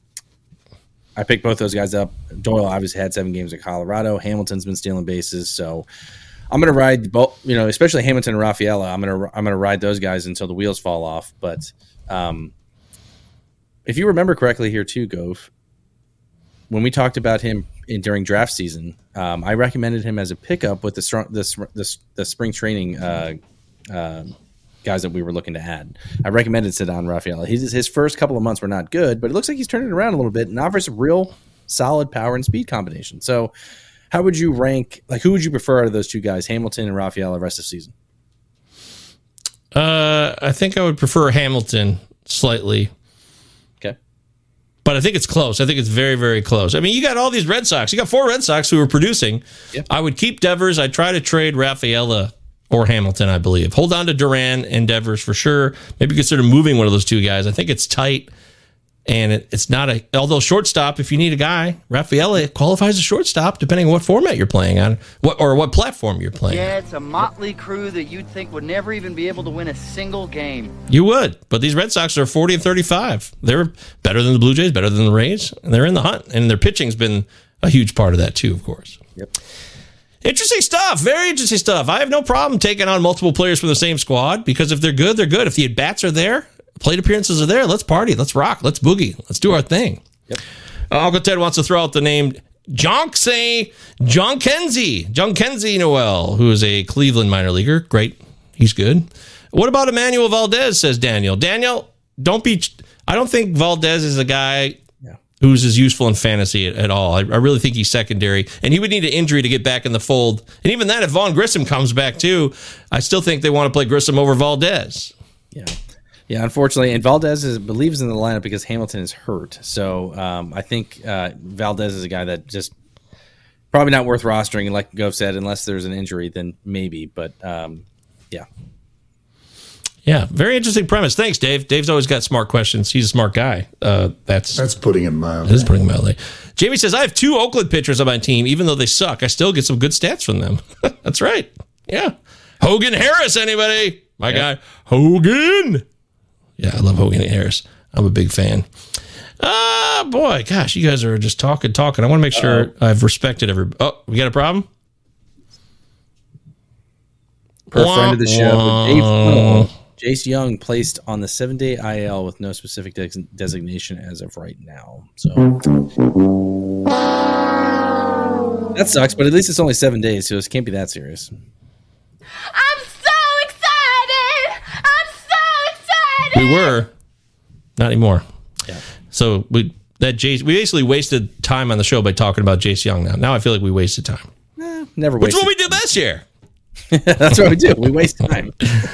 I picked both those guys up. Doyle obviously had seven games in Colorado. Hamilton's been stealing bases. So I'm going to ride both, you know, especially Hamilton and Rafaela. I'm going to I'm going to ride those guys until the wheels fall off. But um, if you remember correctly here too, Gove, when we talked about him in, during draft season, um, I recommended him as a pickup with the strong, this, this, the spring training uh, uh, guys that we were looking to add. I recommended Ceddanne Rafaela. His, his first couple of months were not good, but it looks like he's turning it around a little bit and offers a real solid power and speed combination. So how would you rank, like who would you prefer out of those two guys, Hamilton and Rafaela, the rest of the season? Uh, I think I would prefer Hamilton slightly. But I think it's close. I think it's very, very close. I mean, you got all these Red Sox. You got four Red Sox who are producing. Yep. I would keep Devers. I'd try to trade Rafaela or Hamilton, I believe. Hold on to Duran and Devers for sure. Maybe consider moving one of those two guys. I think it's tight. And it, it's not a, although shortstop, if you need a guy, Rafaela qualifies as shortstop, depending on what format you're playing on, what or what platform you're playing Yeah, on. it's a motley crew that you'd think would never even be able to win a single game. You would, but these Red Sox are forty and thirty-five. They're better than the Blue Jays, better than the Rays, and they're in the hunt. And their pitching's been a huge part of that too, of course. Yep. Interesting stuff. Very interesting stuff. I have no problem taking on multiple players from the same squad because if they're good, they're good. If the at-bats are there, plate appearances are there, let's party, let's rock, let's boogie, let's do our thing. Yep. Uh, Uncle Ted wants to throw out the name Jonksey, John Kenzie, John Kenzie Noel, who is a Cleveland minor leaguer. Great. He's good. What about Emmanuel Valdez, says Daniel. Daniel, don't be, I don't think Valdez is a guy yeah. who's as useful in fantasy at, at all. I, I really think he's secondary, and he would need an injury to get back in the fold. And even that, if Vaughn Grissom comes back too, I still think they want to play Grissom over Valdez. Yeah. Yeah, unfortunately, and Valdez is, believes in the lineup because Hamilton is hurt. So um, I think uh, Valdez is a guy that just probably not worth rostering. And like Gove said, unless there's an injury, then maybe. But um, yeah. Yeah, very interesting premise. Thanks, Dave. Dave's always got smart questions. He's a smart guy. Uh, that's that's putting it mildly. That is putting it mildly. Jamie says, I have two Oakland pitchers on my team. Even though they suck, I still get some good stats from them. That's right. Yeah. Hogan Harris, anybody? My yeah. guy, Hogan. Yeah, I love Hogan Harris. I'm a big fan. Ah, uh, boy, gosh, you guys are just talking, talking. I want to make sure Uh-oh. I've respected everybody. Oh, we got a problem? Per wah, friend of the show, Dave, Jace Young placed on the seven-day I L with no specific de- designation as of right now. So that sucks, but at least it's only seven days, so it can't be that serious. I'm so excited! I'm so excited! We were. Not anymore. Yeah. So we that Jace we basically wasted time on the show by talking about Jace Young now. Now I feel like we wasted time. Eh, never wasted. Which is what we did last year. That's what we do. We waste time.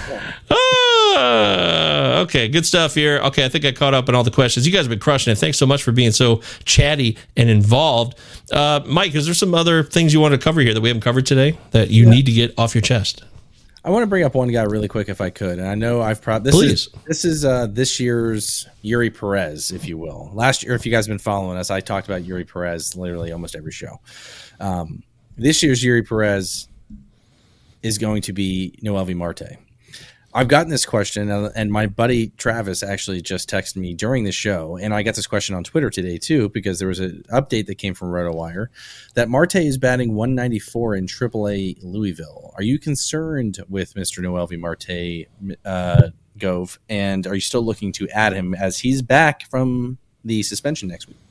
uh, okay, good stuff here. Okay, I think I caught up on all the questions. You guys have been crushing it. Thanks so much for being so chatty and involved. Uh, Mike, is there some other things you want to cover here that we haven't covered today that you yeah. need to get off your chest? I want to bring up one guy really quick if I could, and I know I've probably this Please. is this is uh, this year's Yuri Perez, if you will. Last year, if you guys have been following us, I talked about Yuri Perez literally almost every show. Um, this year's Yuri Perez is going to be Noelvi Marte. I've gotten this question, and my buddy Travis actually just texted me during the show, and I got this question on Twitter today too, because there was an update that came from RotoWire that Marte is batting one ninety-four in triple A Louisville. Are you concerned with Mister Noelvi Marte, uh, Gove, and are you still looking to add him as he's back from the suspension next week?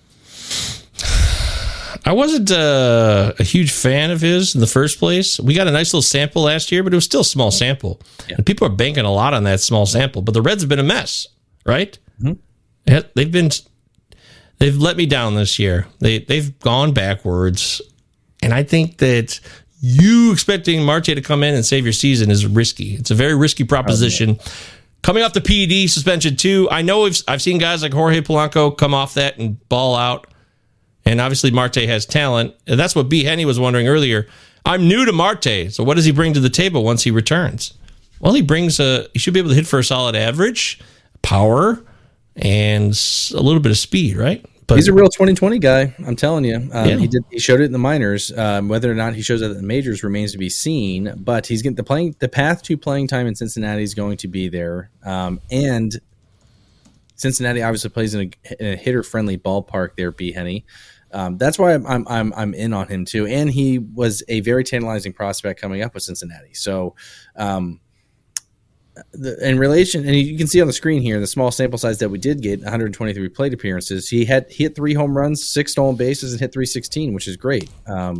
I wasn't uh, a huge fan of his in the first place. We got a nice little sample last year, but it was still a small sample. Yeah. And people are banking a lot on that small sample. But the Reds have been a mess, right? Mm-hmm. They've been, they've let me down this year. They they've gone backwards, and I think that you expecting Marte to come in and save your season is risky. It's a very risky proposition. Oh, yeah. Coming off the P E D suspension too, I know I've, I've seen guys like Jorge Polanco come off that and ball out. And obviously Marte has talent. And that's what B. Henny was wondering earlier. I'm new to Marte, so what does he bring to the table once he returns? Well, he brings a. He should be able to hit for a solid average, power, and a little bit of speed, right? But he's a real twenty twenty guy. I'm telling you. Um, yeah. He did. He showed it in the minors. Um, whether or not he shows it at the majors remains to be seen. But he's getting the playing. The path to playing time in Cincinnati is going to be there, um, and Cincinnati obviously plays in a, in a hitter-friendly ballpark there. B. Henny. Um, that's why I'm, I'm I'm I'm in on him too, and he was a very tantalizing prospect coming up with Cincinnati. So, um, the, in relation, and you can see on the screen here the small sample size that we did get, one hundred twenty-three plate appearances. He had he hit three home runs, six stolen bases, and hit three sixteen, which is great. Um,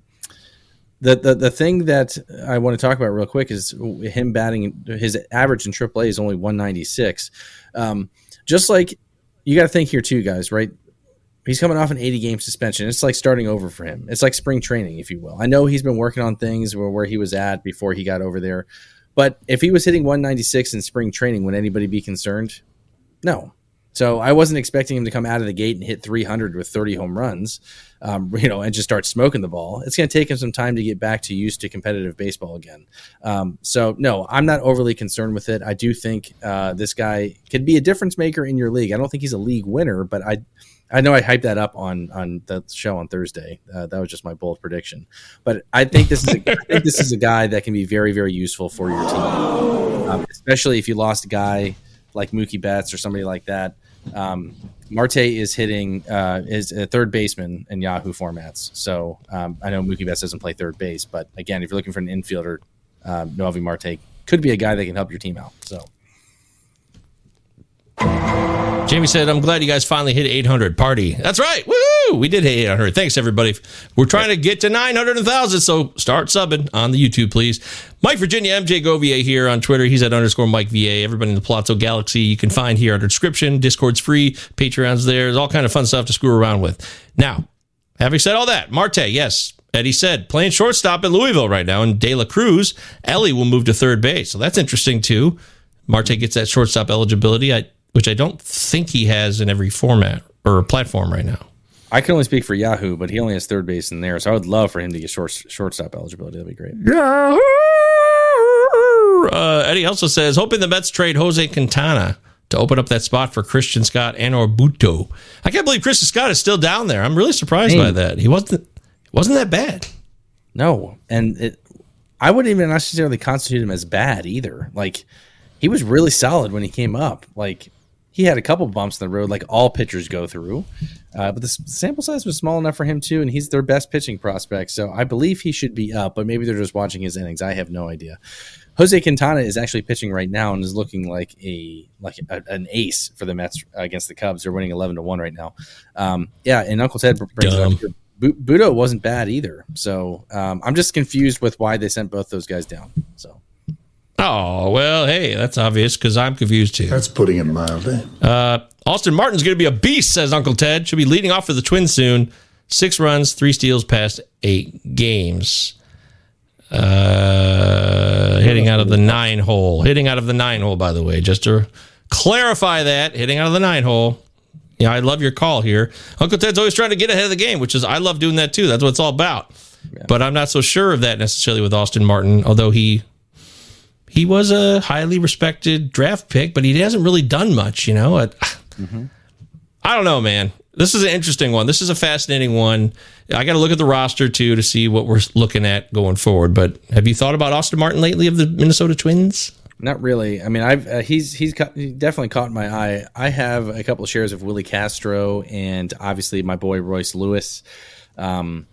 the the the thing that I want to talk about real quick is him batting. His average in triple A is only one ninety-six. Um, just like you got to think here too, guys, right? He's coming off an eighty-game suspension. It's like starting over for him. It's like spring training, if you will. I know he's been working on things where, where he was at before he got over there. But if he was hitting one ninety-six in spring training, would anybody be concerned? No. So I wasn't expecting him to come out of the gate and hit three hundred with thirty home runs, um, you know, and just start smoking the ball. It's going to take him some time to get back to used to competitive baseball again. Um, so, no, I'm not overly concerned with it. I do think uh, this guy could be a difference maker in your league. I don't think he's a league winner, but I – I know I hyped that up on, on the show on Thursday. Uh, that was just my bold prediction. But I think this is a, I think this is a guy that can be very, very useful for your team, um, especially if you lost a guy like Mookie Betts or somebody like that. Um, Marte is hitting uh, is a third baseman in Yahoo formats. So um, I know Mookie Betts doesn't play third base, but again, if you're looking for an infielder, uh, Noelvi Marte could be a guy that can help your team out. So. Jamie said, I'm glad you guys finally hit eight hundred. Party. That's right. Woo! We did hit eight hundred. Thanks, everybody. We're trying to get to nine hundred and one thousand, so start subbing on the YouTube, please. Mike Virginia, M J Govier here on Twitter. He's at underscore Mike V A. Everybody in the Palazzo Galaxy you can find here under description. Discord's free. Patreon's there. There's all kind of fun stuff to screw around with. Now, having said all that, Marte, yes, Eddie said, playing shortstop at Louisville right now. And De La Cruz, Ellie will move to third base. So that's interesting, too. Marte gets that shortstop eligibility. I which I don't think he has in every format or platform right now. I can only speak for Yahoo, but he only has third base in there, so I would love for him to get short, shortstop eligibility. That'd be great. Yahoo! Uh, Eddie also says, hoping the Mets trade Jose Quintana to open up that spot for Christian Scott and Orbuto. I can't believe Christian Scott is still down there. I'm really surprised Man. by that. He wasn't wasn't that bad. No, and it, I wouldn't even necessarily constitute him as bad either. Like, he was really solid when he came up. Like, he had a couple bumps in the road, like all pitchers go through. Uh, but the sample size was small enough for him, too, and he's their best pitching prospect. So I believe he should be up, but maybe they're just watching his innings. I have no idea. Jose Quintana is actually pitching right now and is looking like a like a, an ace for the Mets against the Cubs. They're winning eleven to one right now. Um, yeah, and Uncle Ted brings Dumb. it up. Budo wasn't bad either. So um, I'm just confused with why they sent both those guys down. So. Oh, well, hey, that's obvious because I'm confused too. That's putting it mildly. Uh, Austin Martin's going to be a beast, says Uncle Ted. Should be leading off for the Twins soon. Six runs, three steals past eight games. Uh, hitting out of the nine hole. Hitting out of the nine hole, by the way, just to clarify that. Hitting out of the nine hole. Yeah, I love your call here. Uncle Ted's always trying to get ahead of the game, which is, I love doing that too. That's what it's all about. Yeah. But I'm not so sure of that necessarily with Austin Martin, although he he was a highly respected draft pick, but he hasn't really done much, you know. I, mm-hmm. I don't know, man. This is an interesting one. This is a fascinating one. I got to look at the roster, too, to see what we're looking at going forward. But have you thought about Austin Martin lately of the Minnesota Twins? Not really. I mean, I've uh, he's he's ca- he definitely caught my eye. I have a couple of shares of Willie Castro and obviously my boy Royce Lewis. Um,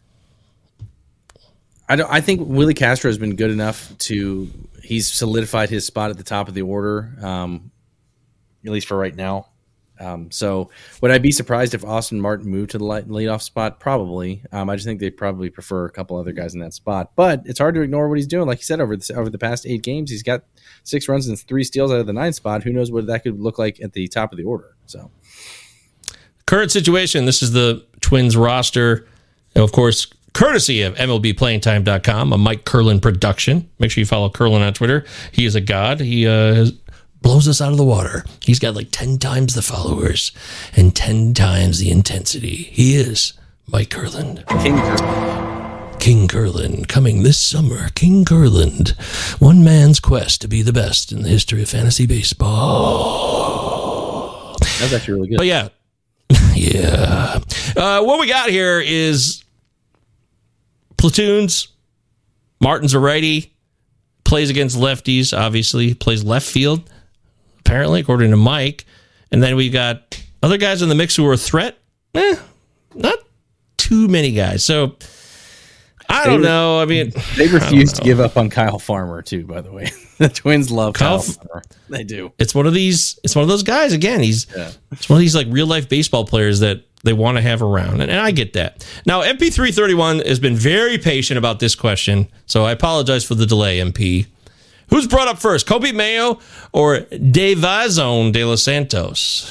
I don't. I think Willie Castro has been good enough to. He's solidified his spot at the top of the order, um, at least for right now. Um, so would I be surprised if Austin Martin moved to the leadoff spot? Probably. Um, I just think they probably prefer a couple other guys in that spot. But it's hard to ignore what he's doing. Like you said, over the, over the past eight games, he's got six runs and three steals out of the ninth spot. Who knows what that could look like at the top of the order? So current situation. This is the Twins roster, and of course, courtesy of M L B Playing Time dot com, a Mike Curlin production. Make sure you follow Curlin on Twitter. He is a god. He uh, has. Blows us out of the water. He's got like ten times the followers and ten times the intensity. He is Mike Curland. King Curland. King Curland. Coming this summer. King Curland. One man's quest to be the best in the history of fantasy baseball. That's actually really good. But yeah. yeah. Uh, what we got here is platoons. Martin's a righty. Plays against lefties, obviously. Plays left field. Apparently, according to Mike. And then we got other guys in the mix who are a threat. Eh, not too many guys. So, I don't they, know. I mean, they refuse to give up on Kyle Farmer, too, by the way. The Twins love Kyle, Kyle Farmer. They do. It's one of these, it's one of those guys, again, he's yeah. it's one of these like real life baseball players that they want to have around. And, and I get that. Now, M P three thirty-one has been very patient about this question. So I apologize for the delay, M P. Who's brought up first, Kobe Mayo or Davison de los Santos?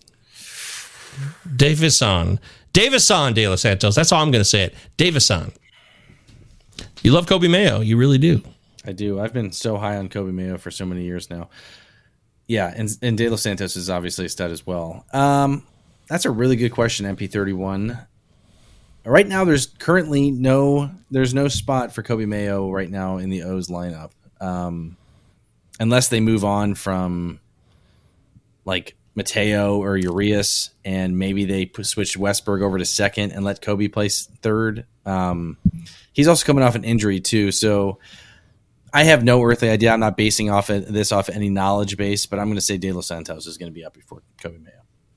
Davison. Davison de los Santos. That's how I'm going to say it. Davison. You love Kobe Mayo. You really do. I do. I've been so high on Kobe Mayo for so many years now. Yeah, and, and De Los Santos is obviously a stud as well. Um, that's a really good question, M P thirty-one. Right now, there's currently no there's no spot for Kobe Mayo right now in the O's lineup. Um, unless they move on from like Mateo or Urias, and maybe they put, switch Westberg over to second and let Kobe play third. Um, he's also coming off an injury too, so I have no earthly idea. I'm not basing off of this off any knowledge base, but I'm going to say De Los Santos is going to be up before Kobe Mayo.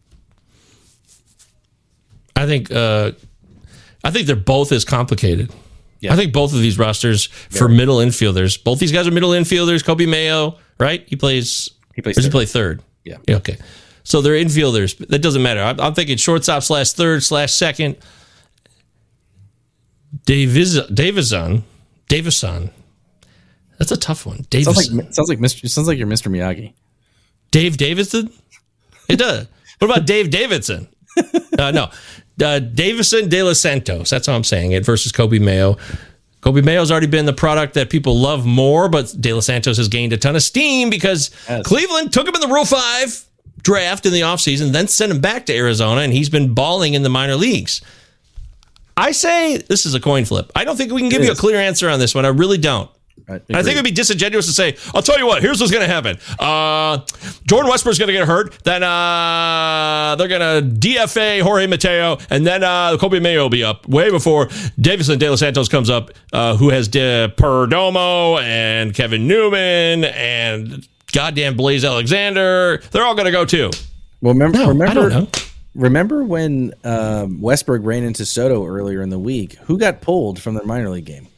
I think uh, I think they're both as complicated. Yeah. I think both of these rosters for Very. middle infielders. Both these guys are middle infielders. Kobe Mayo, right? He plays. He plays. Does he play third? Yeah. yeah. Okay. So they're infielders. That doesn't matter. I'm, I'm thinking shortstop slash third slash second. Davis, Davison, Davison. That's a tough one. Davison. Sounds like sounds like Mister Sounds like you're Mister Miyagi. Dave Davidson. It does. What about Dave Davidson? Uh, no. Uh, Davison de los Santos. That's how I'm saying it versus Kobe Mayo. Kobe Mayo's already been the product that people love more, but De Los Santos has gained a ton of steam because yes. Cleveland took him in the Rule five draft in the offseason, then sent him back to Arizona, and he's been balling in the minor leagues. I say this is a coin flip. I don't think we can give it you is. a clear answer on this one. I really don't. I, I think it would be disingenuous to say, I'll tell you what, here's what's going to happen. Uh, Jordan Westbrook's going to get hurt. Then uh, they're going to D F A Jorge Mateo. And then uh, Kobe Mayo will be up way before Davison de los Santos comes up, uh, who has De Perdomo and Kevin Newman and goddamn Blaze Alexander. They're all going to go too. Well, remember, no, remember, I don't know. remember when um, Westbrook ran into Soto earlier in the week? Who got pulled from their minor league game?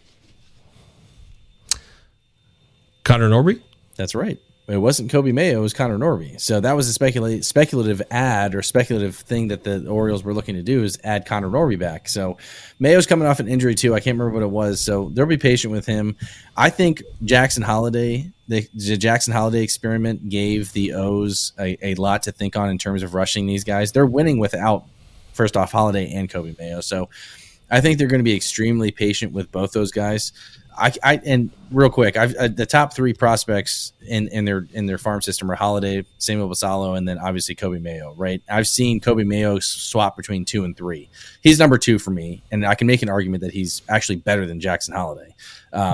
Connor Norby? That's right. It wasn't Kobe Mayo, it was Connor Norby. So that was a speculative speculative ad or speculative thing that the Orioles were looking to do is add Connor Norby back. So Mayo's coming off an injury too. I can't remember what it was. So they'll be patient with him. I think Jackson Holiday, the, the Jackson Holiday experiment gave the O's a, a lot to think on in terms of rushing these guys. They're winning without, first off, Holiday and Kobe Mayo. So I think they're going to be extremely patient with both those guys. I, I and real quick, I've uh, the top three prospects in, in their in their farm system are Holiday, Samuel Basallo, and then obviously Kobe Mayo. Right? I've seen Kobe Mayo swap between two and three. He's number two for me, and I can make an argument that he's actually better than Jackson Holiday. Um,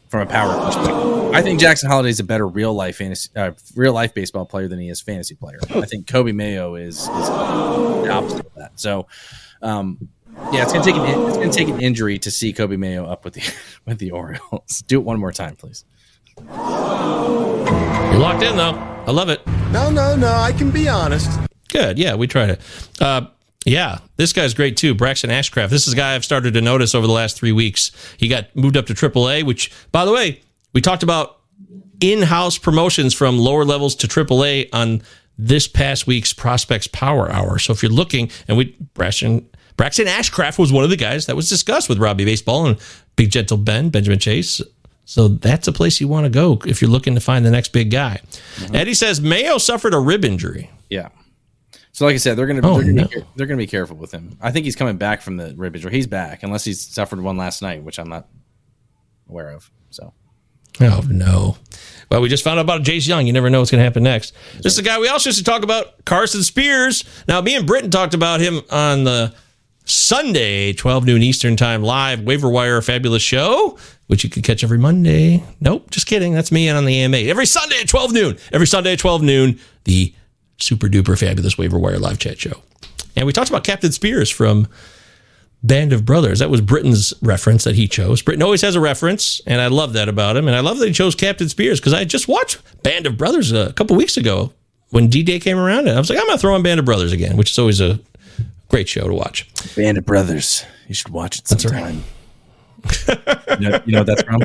from a power perspective. I think Jackson Holliday is a better real life fantasy, uh, real life baseball player than he is fantasy player. I think Kobe Mayo is, is the opposite of that. So, um, yeah, it's gonna take an it's gonna take an injury to see Kobe Mayo up with the with the Orioles. Do it one more time, please. You're locked in though. I love it. No, no, no. I can be honest. Good. Yeah, we tried it. Uh, yeah, this guy's great too. Braxton Ashcraft. This is a guy I've started to notice over the last three weeks. He got moved up to triple A, which, by the way, we talked about in-house promotions from lower levels to triple A on this past week's Prospects Power Hour. So if you're looking, and we Braxton Braxton Ashcraft was one of the guys that was discussed with Robbie Baseball and Big Gentle Ben, Benjamin Chase. So that's a place you want to go if you're looking to find the next big guy. Mm-hmm. Eddie says Mayo suffered a rib injury. Yeah. So like I said, they're going to oh, they're going no. to they're going to be careful with him. I think he's coming back from the rib injury. He's back unless he's suffered one last night, which I'm not aware of. So. Oh no. Well, we just found out about Jace Young. You never know what's going to happen next. That's this right. is a guy we also used to talk about, Carson Spears. Now, me and Britton talked about him on the Sunday, twelve noon Eastern time, live Waiver Wire Fabulous Show, which you can catch every Monday. Nope, just kidding. That's me on the A M A. Every Sunday at twelve noon. Every Sunday at twelve noon, the super duper fabulous Waiver Wire live chat show. And we talked about Captain Spears from Band of Brothers. That was Britton's reference that he chose. Britton always has a reference, and I love that about him. And I love that he chose Captain Spears because I just watched Band of Brothers a couple weeks ago when D-Day came around. And I was like, I'm going to throw on Band of Brothers again, which is always a great show to watch. Band of Brothers. You should watch it sometime. That's right. you, know, you know what that's from?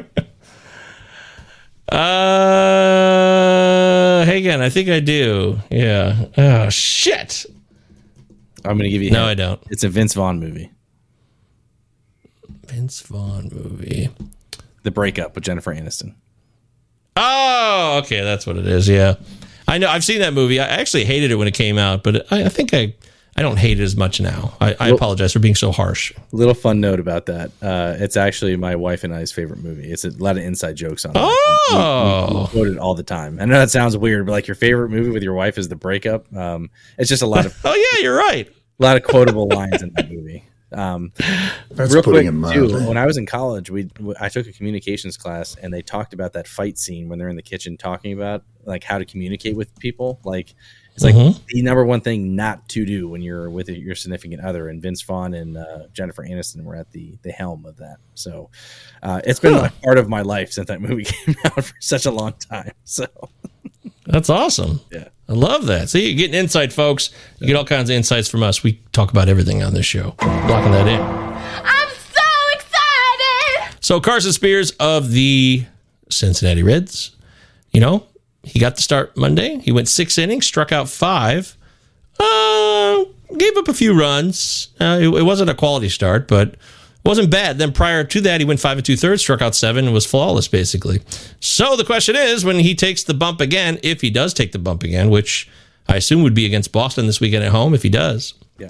Uh, hey, again, I think I do. Yeah. Oh, shit. I'm going to give you a No, hint. I don't. It's a Vince Vaughn movie. Vince Vaughn movie. The Breakup with Jennifer Aniston. Oh, okay. That's what it is. Yeah. I know. I've seen that movie. I actually hated it when it came out, but I, I think I... I don't hate it as much now. I, I apologize for being so harsh. Little fun note about that. Uh, it's actually my wife and I's favorite movie. It's a lot of inside jokes on it. Oh! We, we, we quote it all the time. I know that sounds weird, but like your favorite movie with your wife is The Breakup. Um, it's just a lot of... oh, yeah, you're right. A lot of quotable lines in that movie. Um, That's real putting quick, it mildly. too, when I was in college, we I took a communications class, and they talked about that fight scene when they're in the kitchen talking about like how to communicate with people. Like it's like Mm-hmm. the number one thing not to do when you're with your significant other. And Vince Vaughn and uh, Jennifer Aniston were at the the helm of that. So uh, it's been Huh. a part of my life since that movie came out for such a long time. So That's awesome. Yeah. I love that. See, you're getting insight, folks. You get all kinds of insights from us. We talk about everything on this show. Blocking that in. I'm so excited! So Carson Spears of the Cincinnati Reds, you know, he got the start Monday. He went six innings, struck out five, uh, gave up a few runs. Uh, it, it wasn't a quality start, but it wasn't bad. Then prior to that, he went five and two thirds, struck out seven, and was flawless, basically. So the question is, when he takes the bump again, if he does take the bump again, which I assume would be against Boston this weekend at home, if he does. Yeah.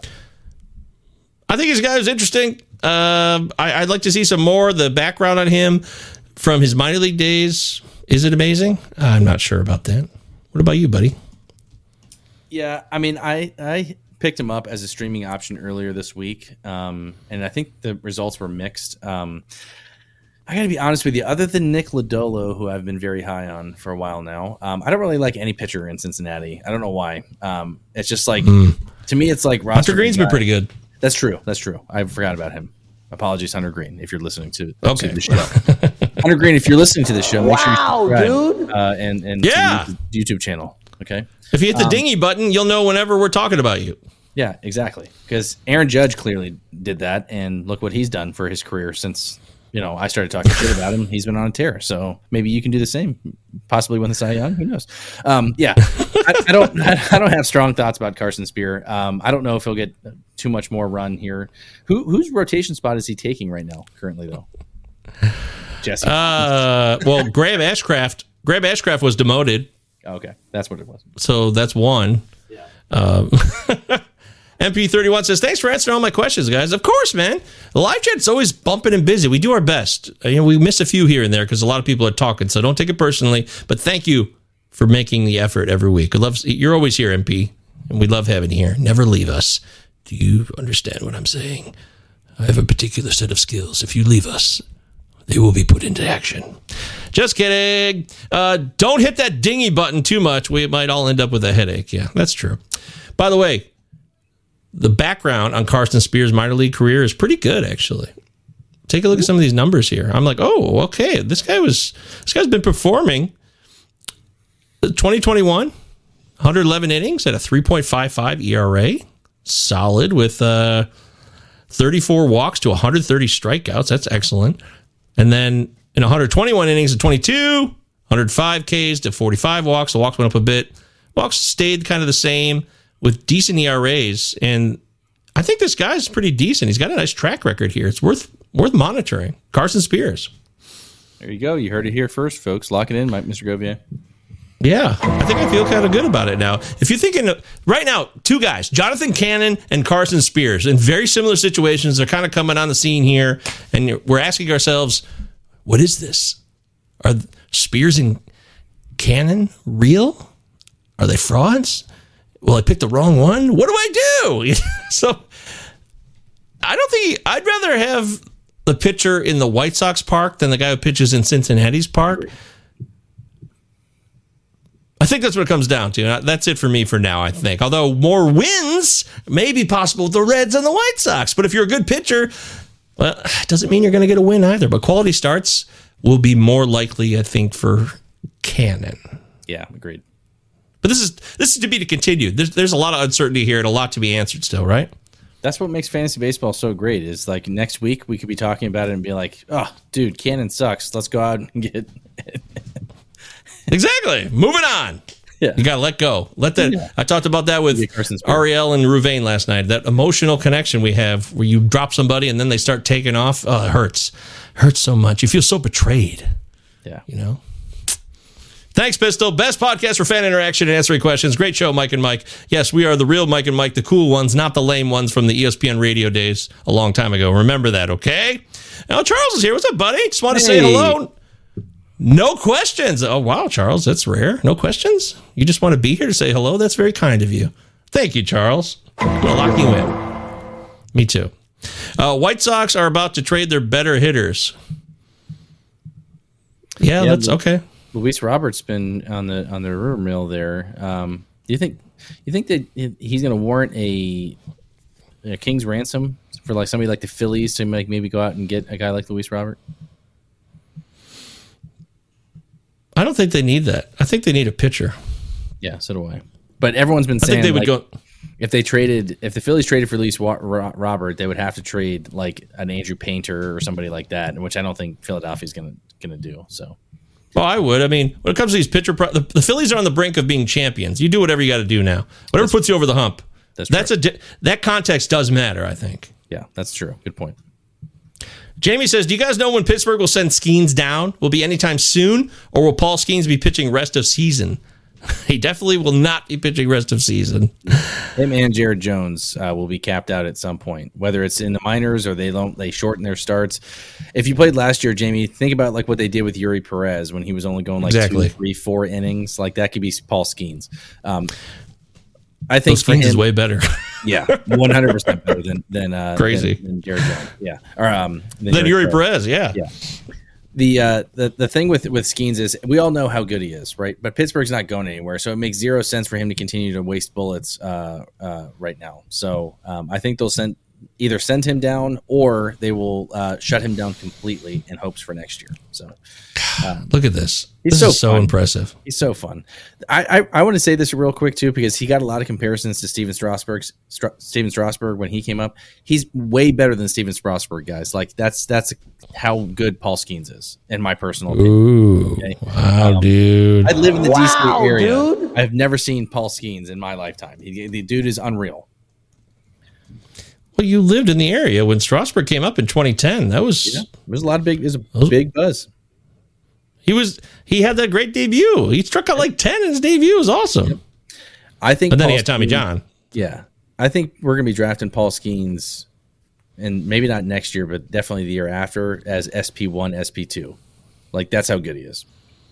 I think he's a guy who's interesting. Uh, I, I'd like to see some more. The background on him from his minor league days, is it amazing? I'm not sure about that. What about you, buddy? Yeah, I mean, I I picked him up as a streaming option earlier this week, um, and I think the results were mixed. Um, I got to be honest with you. Other than Nick Lodolo, who I've been very high on for a while now, um, I don't really like any pitcher in Cincinnati. I don't know why. Um, it's just like Mm. to me, it's like Hunter Green's been pretty good. That's true. That's true. I forgot about him. Apologies, Hunter Green, if you're listening to, Okay. to the show. Hunter Green, if you're listening to the show, make Wow, sure you subscribe, dude. uh, and and Yeah. to the YouTube channel. Okay. If you hit the Um, dingy button, you'll know whenever we're talking about you. Yeah, exactly. Because Aaron Judge clearly did that, and look what he's done for his career since you know I started talking shit about him. He's been on a tear, so maybe you can do the same. Possibly win the Cy Young. Who knows? Um, yeah, I, I don't. I don't have strong thoughts about Carson Spear. Um, I don't know if he'll get too much more run here. Who whose rotation spot is he taking right now? Currently, though, Jesse. Uh, well, Graham Ashcraft. Graham Ashcraft was demoted. Okay, that's what it was. So that's one. Yeah. Um, M P thirty-one says, thanks for answering all my questions, guys. Of course, man. The live chat's always bumping and busy. We do our best. Uh, You know, we miss a few here and there because a lot of people are talking, so don't take it personally. But thank you for making the effort every week. I love, you're always here, M P, and we love having you here. Never leave us. Do you understand what I'm saying? I have a particular set of skills. If you leave us, they will be put into action. Just kidding. Uh, don't hit that dingy button too much. We might all end up with a headache. Yeah, that's true. By the way, the background on Carson Spears' minor league career is pretty good, actually. Take a look at some of these numbers here. I'm like, oh, okay. This guy was, this guy's been performing. twenty twenty-one, one hundred eleven innings at a three point five five E R A. Solid with uh, thirty-four walks to one hundred thirty strikeouts. That's excellent. And then in one hundred twenty-one innings at twenty-two, one hundred five Ks to forty-five walks. The walks went up a bit. Walks stayed kind of the same with decent E R As. And I think this guy's pretty decent. He's got a nice track record here. It's worth worth monitoring. Carson Spears. There you go. You heard it here first, folks. Lock it in, Mike, Mister Govier. Yeah, I think I feel kind of good about it now. If you're thinking right now, two guys, Jonathan Cannon and Carson Spears, in very similar situations, they're kind of coming on the scene here, and we're asking ourselves, what is this? Are Spears and Cannon real? Are they frauds? Well, I picked the wrong one. What do I do? So I don't think I'd rather have the pitcher in the White Sox park than the guy who pitches in Cincinnati's park. I think that's what it comes down to. That's it for me for now, I think. Although more wins may be possible with the Reds and the White Sox. But if you're a good pitcher, well, it doesn't mean you're going to get a win either. But quality starts will be more likely, I think, for Cannon. Yeah, agreed. But this is this is to be to continue. There's, there's a lot of uncertainty here and a lot to be answered still, right? That's what makes fantasy baseball so great is like next week we could be talking about it and be like, oh, dude, Cannon sucks. Let's go out and get Exactly. Moving on. Yeah. You got to let go. Let that. Yeah. I talked about that with Ariel and Ruvain last night. That emotional connection we have where you drop somebody and then they start taking off. Oh, it hurts. It hurts so much. You feel so betrayed. Yeah. You know? Thanks, Pistol. Best podcast for fan interaction and answering questions. Great show, Mike and Mike. Yes, we are the real Mike and Mike, the cool ones, not the lame ones from the E S P N radio days a long time ago. Remember that, okay? Now, Charles is here. What's up, buddy? Just want to hey. say hello. No questions. Oh, wow, Charles. That's rare. No questions? You just want to be here to say hello? That's very kind of you. Thank you, Charles. I'm going to lock you in. Me too. Uh, White Sox are about to trade their better hitters. Yeah, yeah that's okay. Luis Robert's been on the on the rumor mill there. Um, do you think you think that he's going to warrant a, a king's ransom for like somebody like the Phillies to like maybe go out and get a guy like Luis Robert? I don't think they need that. I think they need a pitcher. Yeah, so do I. But everyone's been saying I think they would like, go if they traded if the Phillies traded for Luis Robert, they would have to trade like an Andrew Painter or somebody like that, which I don't think Philadelphia's going to going to do. So. Well, I would. I mean, when it comes to these pitcher, pro- the, the Phillies are on the brink of being champions. You do whatever you got to do now. Whatever that's, puts you over the hump. That's that's a di- that context does matter, I think. Yeah, that's true. Good point. Jamie says, "Do you guys know when Pittsburgh will send Skeens down? Will be anytime soon, or will Paul Skeens be pitching rest of season?" He definitely will not be pitching rest of season. Him and Jared Jones uh, will be capped out at some point, whether it's in the minors or they don't they shorten their starts. If you played last year, Jamie, think about like what they did with Yuri Perez when he was only going like exactly. two, three, four innings. Like that could be Paul Skeens. Um, I think Skeens is way better. Yeah, one hundred percent better than than uh, crazy than, than Jared Jones. Yeah, or um, than, than Yuri Perez. Perez. Yeah, yeah. The uh the, the thing with with Skeens is we all know how good he is, right? But Pittsburgh's not going anywhere, so it makes zero sense for him to continue to waste bullets uh, uh, right now. So um, I think they'll send either send him down or they will uh, shut him down completely in hopes for next year. So um, look at this. He's this so is so fun. impressive. He's so fun. I, I, I want to say this real quick too because he got a lot of comparisons to Steven Strasburg's Str- Steven Strasburg when he came up. He's way better than Steven Strasburg, guys. Like that's that's how good Paul Skeens is, in my personal opinion. Ooh, okay? Wow, um, dude! I live in the wow, D C area. Dude. I've never seen Paul Skeens in my lifetime. He, the dude is unreal. Well, you lived in the area when Strasburg came up in twenty ten. That was yeah, there was a lot of big. There's a was, big buzz. He was he had that great debut. He struck out like ten in his debut. It was awesome. Yep. I think, but then Paul he had Tommy Skeens, John. Yeah, I think we're gonna be drafting Paul Skeens, and maybe not next year, but definitely the year after as S P one, S P two. Like that's how good he is.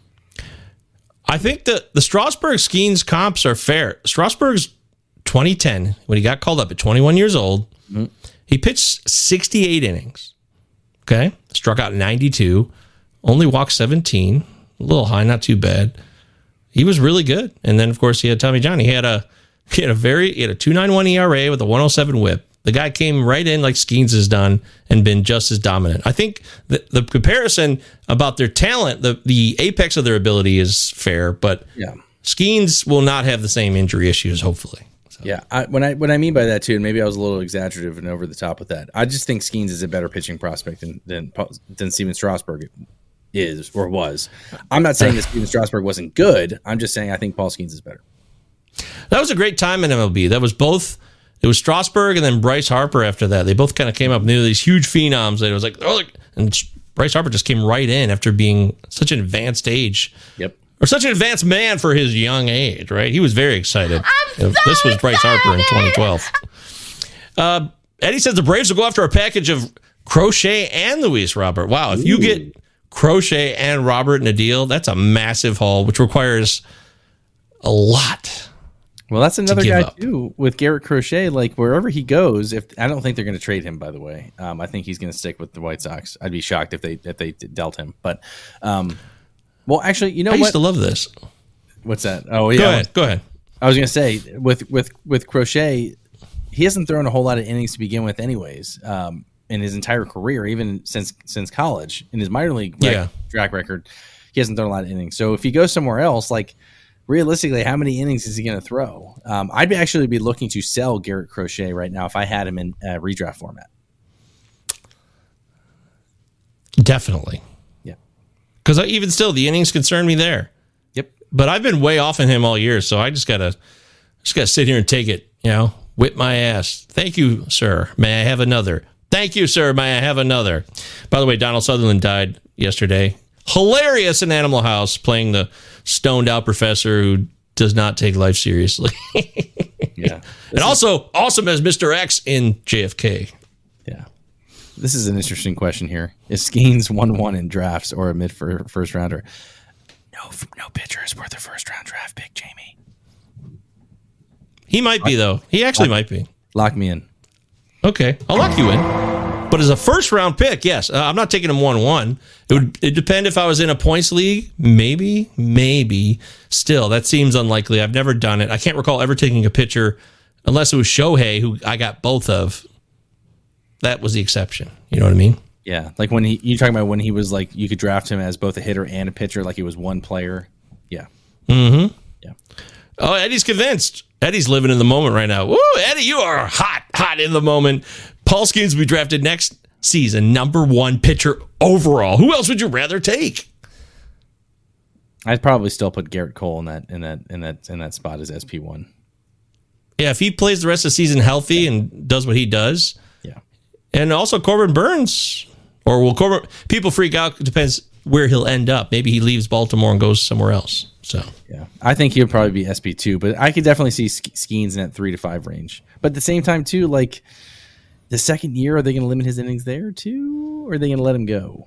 I think that the Strasburg Skeens comps are fair. Strasburg's twenty ten when he got called up at twenty-one years old. Mm-hmm. He pitched sixty-eight innings. Okay. Struck out ninety-two. Only walked seventeen. A little high, not too bad. He was really good. And then, of course, he had Tommy John. He had a he had a very he had a two point nine one E R A with a one oh seven whip. The guy came right in like Skeens has done and been just as dominant. I think the, the comparison about their talent, the, the apex of their ability is fair, but yeah. Skeens will not have the same injury issues, hopefully. So. Yeah, I, when I what I mean by that too, and maybe I was a little exaggerative and over the top with that. I just think Skeens is a better pitching prospect than than, than Steven Strasburg is or was. I'm not saying that Steven Strasburg wasn't good. I'm just saying I think Paul Skeens is better. That was a great time in M L B. That was both. It was Strasburg and then Bryce Harper after that. They both kind of came up new, these huge phenoms. That it was like, oh, look. And Bryce Harper just came right in after being such an advanced age. Yep. Or such an advanced man for his young age, right? He was very excited. So this was Bryce excited! Harper in twenty twelve. Uh, Eddie says the Braves will go after a package of Crochet and Luis Robert. Wow, if Ooh. you get Crochet and Robert in a deal, that's a massive haul, which requires a lot. Well, that's another guy up. too with Garrett Crochet. Like wherever he goes, if I don't think they're going to trade him. By the way, um, I think he's going to stick with the White Sox. I'd be shocked if they if they dealt him. But, um, well, actually, you know I what? used to love this. What's that? Oh yeah, go ahead. Go ahead. I was going to say with with with Crochet, he hasn't thrown a whole lot of innings to begin with, anyways. Um, in his entire career, even since since college, in his minor league yeah. track record, he hasn't thrown a lot of innings. So if he goes somewhere else, like. Realistically, how many innings is he going to throw? Um, I'd be actually be looking to sell Garrett Crochet right now if I had him in uh, redraft format. Definitely. Yeah. Because even still, the innings concern me there. Yep. But I've been way off on him all year, so I just gotta just gotta sit here and take it. You know, whip my ass. Thank you, sir. May I have another? Thank you, sir. May I have another? By the way, Donald Sutherland died yesterday. Hilarious in Animal House, playing the stoned out professor who does not take life seriously. Yeah. And also awesome as Mister X in J F K. Yeah. This is an interesting question here. Is Skeens one one in drafts or a mid for first rounder? No, no pitcher is worth a first round draft pick, Jamie. He might be, though. He actually lock, might be. Lock me in. Okay. I'll lock you in. But as a first round pick, yes. Uh, I'm not taking him one one. It would it depend if I was in a points league. Maybe, maybe. Still, that seems unlikely. I've never done it. I can't recall ever taking a pitcher, unless it was Shohei, who I got both of. That was the exception. You know what I mean? Yeah. Like when he, you're talking about when he was like, you could draft him as both a hitter and a pitcher, like he was one player. Yeah. Mm-hmm. Yeah. Oh, Eddie's convinced. Eddie's living in the moment right now. Woo, Eddie, you are hot, hot in the moment. Paul Skeens will be drafted next season, number one pitcher overall. Who else would you rather take? I'd probably still put Garrett Cole in that in that in that in that spot as S P one. Yeah, if he plays the rest of the season healthy and does what he does. Yeah. And also Corbin Burns. Or will Corbin people freak out? It depends where he'll end up. Maybe he leaves Baltimore and goes somewhere else. So yeah, I think he'll probably be S P two, but I could definitely see Skeens in that three to five range. But at the same time, too, like the second year, are they going to limit his innings there too, or are they going to let him go?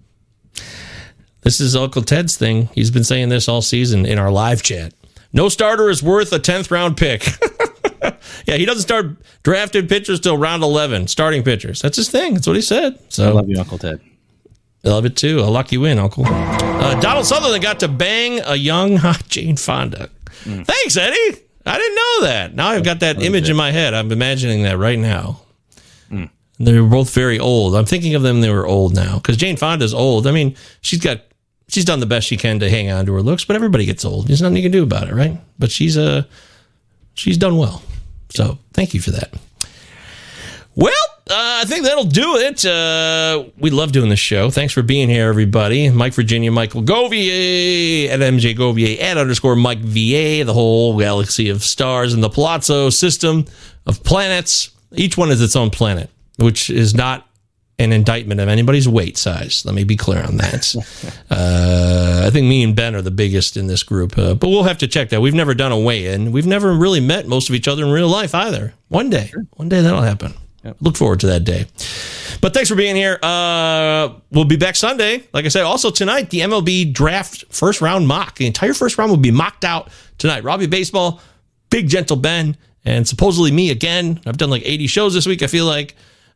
This is Uncle Ted's thing. He's been saying this all season in our live chat. No starter is worth a tenth round pick. Yeah, he doesn't start drafting pitchers till round eleven. Starting pitchers. That's his thing. That's what he said. So I love you, Uncle Ted. I love it too. I'll lock you in, Uncle. Uh, Donald Sutherland got to bang a young hot Jane Fonda. Mm. Thanks, Eddie. I didn't know that. Now I've got that oh, image in my head. I'm imagining that right now. Mm. They were both very old. I'm thinking of them. They were old now because Jane Fonda's old. I mean, she's got she's done the best she can to hang on to her looks, but everybody gets old. There's nothing you can do about it, right? But she's uh, she's done well. So thank you for that. Well, uh, I think that'll do it. Uh, we love doing this show. Thanks for being here, everybody. Mike Virginia, Michael Govier, at M J Govier, at underscore Mike V A, the whole galaxy of stars in the Palazzo system of planets. Each one is its own planet, which is not an indictment of anybody's weight size. Let me be clear on that. uh, I think me and Ben are the biggest in this group, uh, but we'll have to check that. We've never done a weigh-in. We've never really met most of each other in real life either. One day. Sure. One day that'll happen. Yep. Look forward to that day. But thanks for being here. Uh, we'll be back Sunday. Like I said, also tonight, the M L B draft first round mock. The entire first round will be mocked out tonight. Robbie Baseball, Big Gentle Ben, and supposedly me again. I've done like eighty shows this week, I feel like.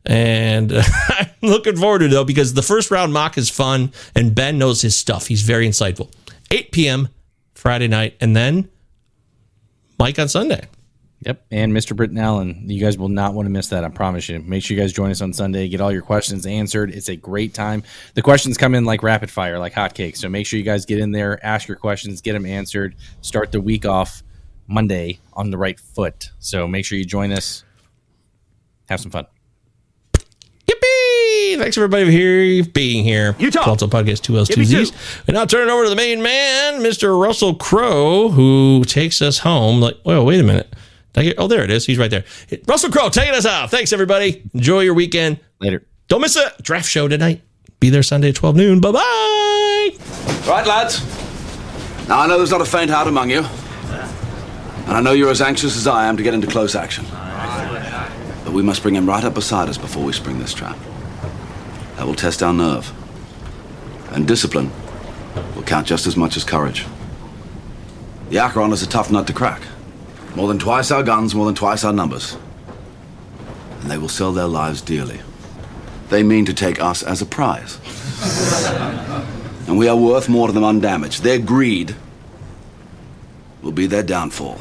And uh, I'm looking forward to it, though, because the first round mock is fun, and Ben knows his stuff. He's very insightful. eight p.m. Friday night, and then Mike on Sunday. Yep, and Mister Britton Allen. You guys will not want to miss that, I promise you. Make sure you guys join us on Sunday. Get all your questions answered. It's a great time. The questions come in like rapid fire, like hotcakes. So make sure you guys get in there, ask your questions, get them answered. Start the week off Monday on the right foot. So make sure you join us. Have some fun. Yippee! Thanks everybody for here, being here. Utah. Also podcast two L's, two Z's. And now turn it over to the main man, Mister Russell Crowe, who takes us home. Like, well, wait a minute. Did I get, oh, there it is. He's right there. Russell Crowe taking us out. Thanks, everybody. Enjoy your weekend. Later. Don't miss a draft show tonight. Be there Sunday at twelve noon. Bye-bye. Right, lads. Now, I know there's not a faint heart among you. And I know you're as anxious as I am to get into close action. But we must bring him right up beside us before we spring this trap. That will test our nerve. And discipline will count just as much as courage. The Acheron is a tough nut to crack. More than twice our guns, more than twice our numbers. And they will sell their lives dearly. They mean to take us as a prize. And we are worth more to them undamaged. Their greed will be their downfall.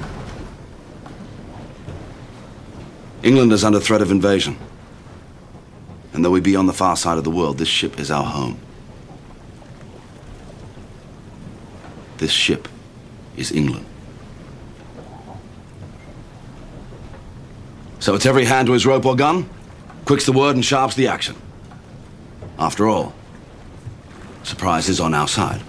England is under threat of invasion. And though we be on the far side of the world, this ship is our home. This ship is England. So it's every hand to his rope or gun, quick's the word and sharp's the action. After all, surprise is on our side.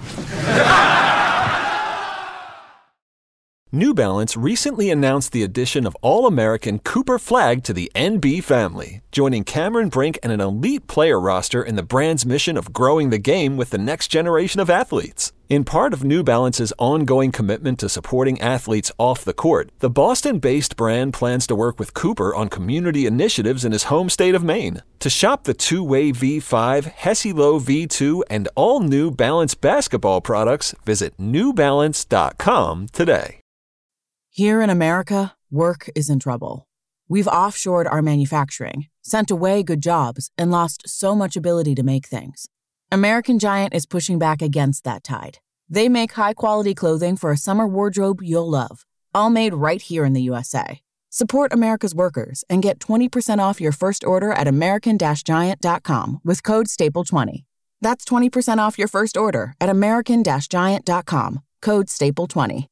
New Balance recently announced the addition of All-American Cooper Flag to the N B family, joining Cameron Brink and an elite player roster in the brand's mission of growing the game with the next generation of athletes. In part of New Balance's ongoing commitment to supporting athletes off the court, the Boston-based brand plans to work with Cooper on community initiatives in his home state of Maine. To shop the two-way V five, Hesi-Lo V two, and all New Balance basketball products, visit new balance dot com today. Here in America, work is in trouble. We've offshored our manufacturing, sent away good jobs, and lost so much ability to make things. American Giant is pushing back against that tide. They make high-quality clothing for a summer wardrobe you'll love, all made right here in the U S A. Support America's workers and get twenty percent off your first order at american giant dot com with code staple twenty. That's twenty percent off your first order at american giant dot com, code staple twenty.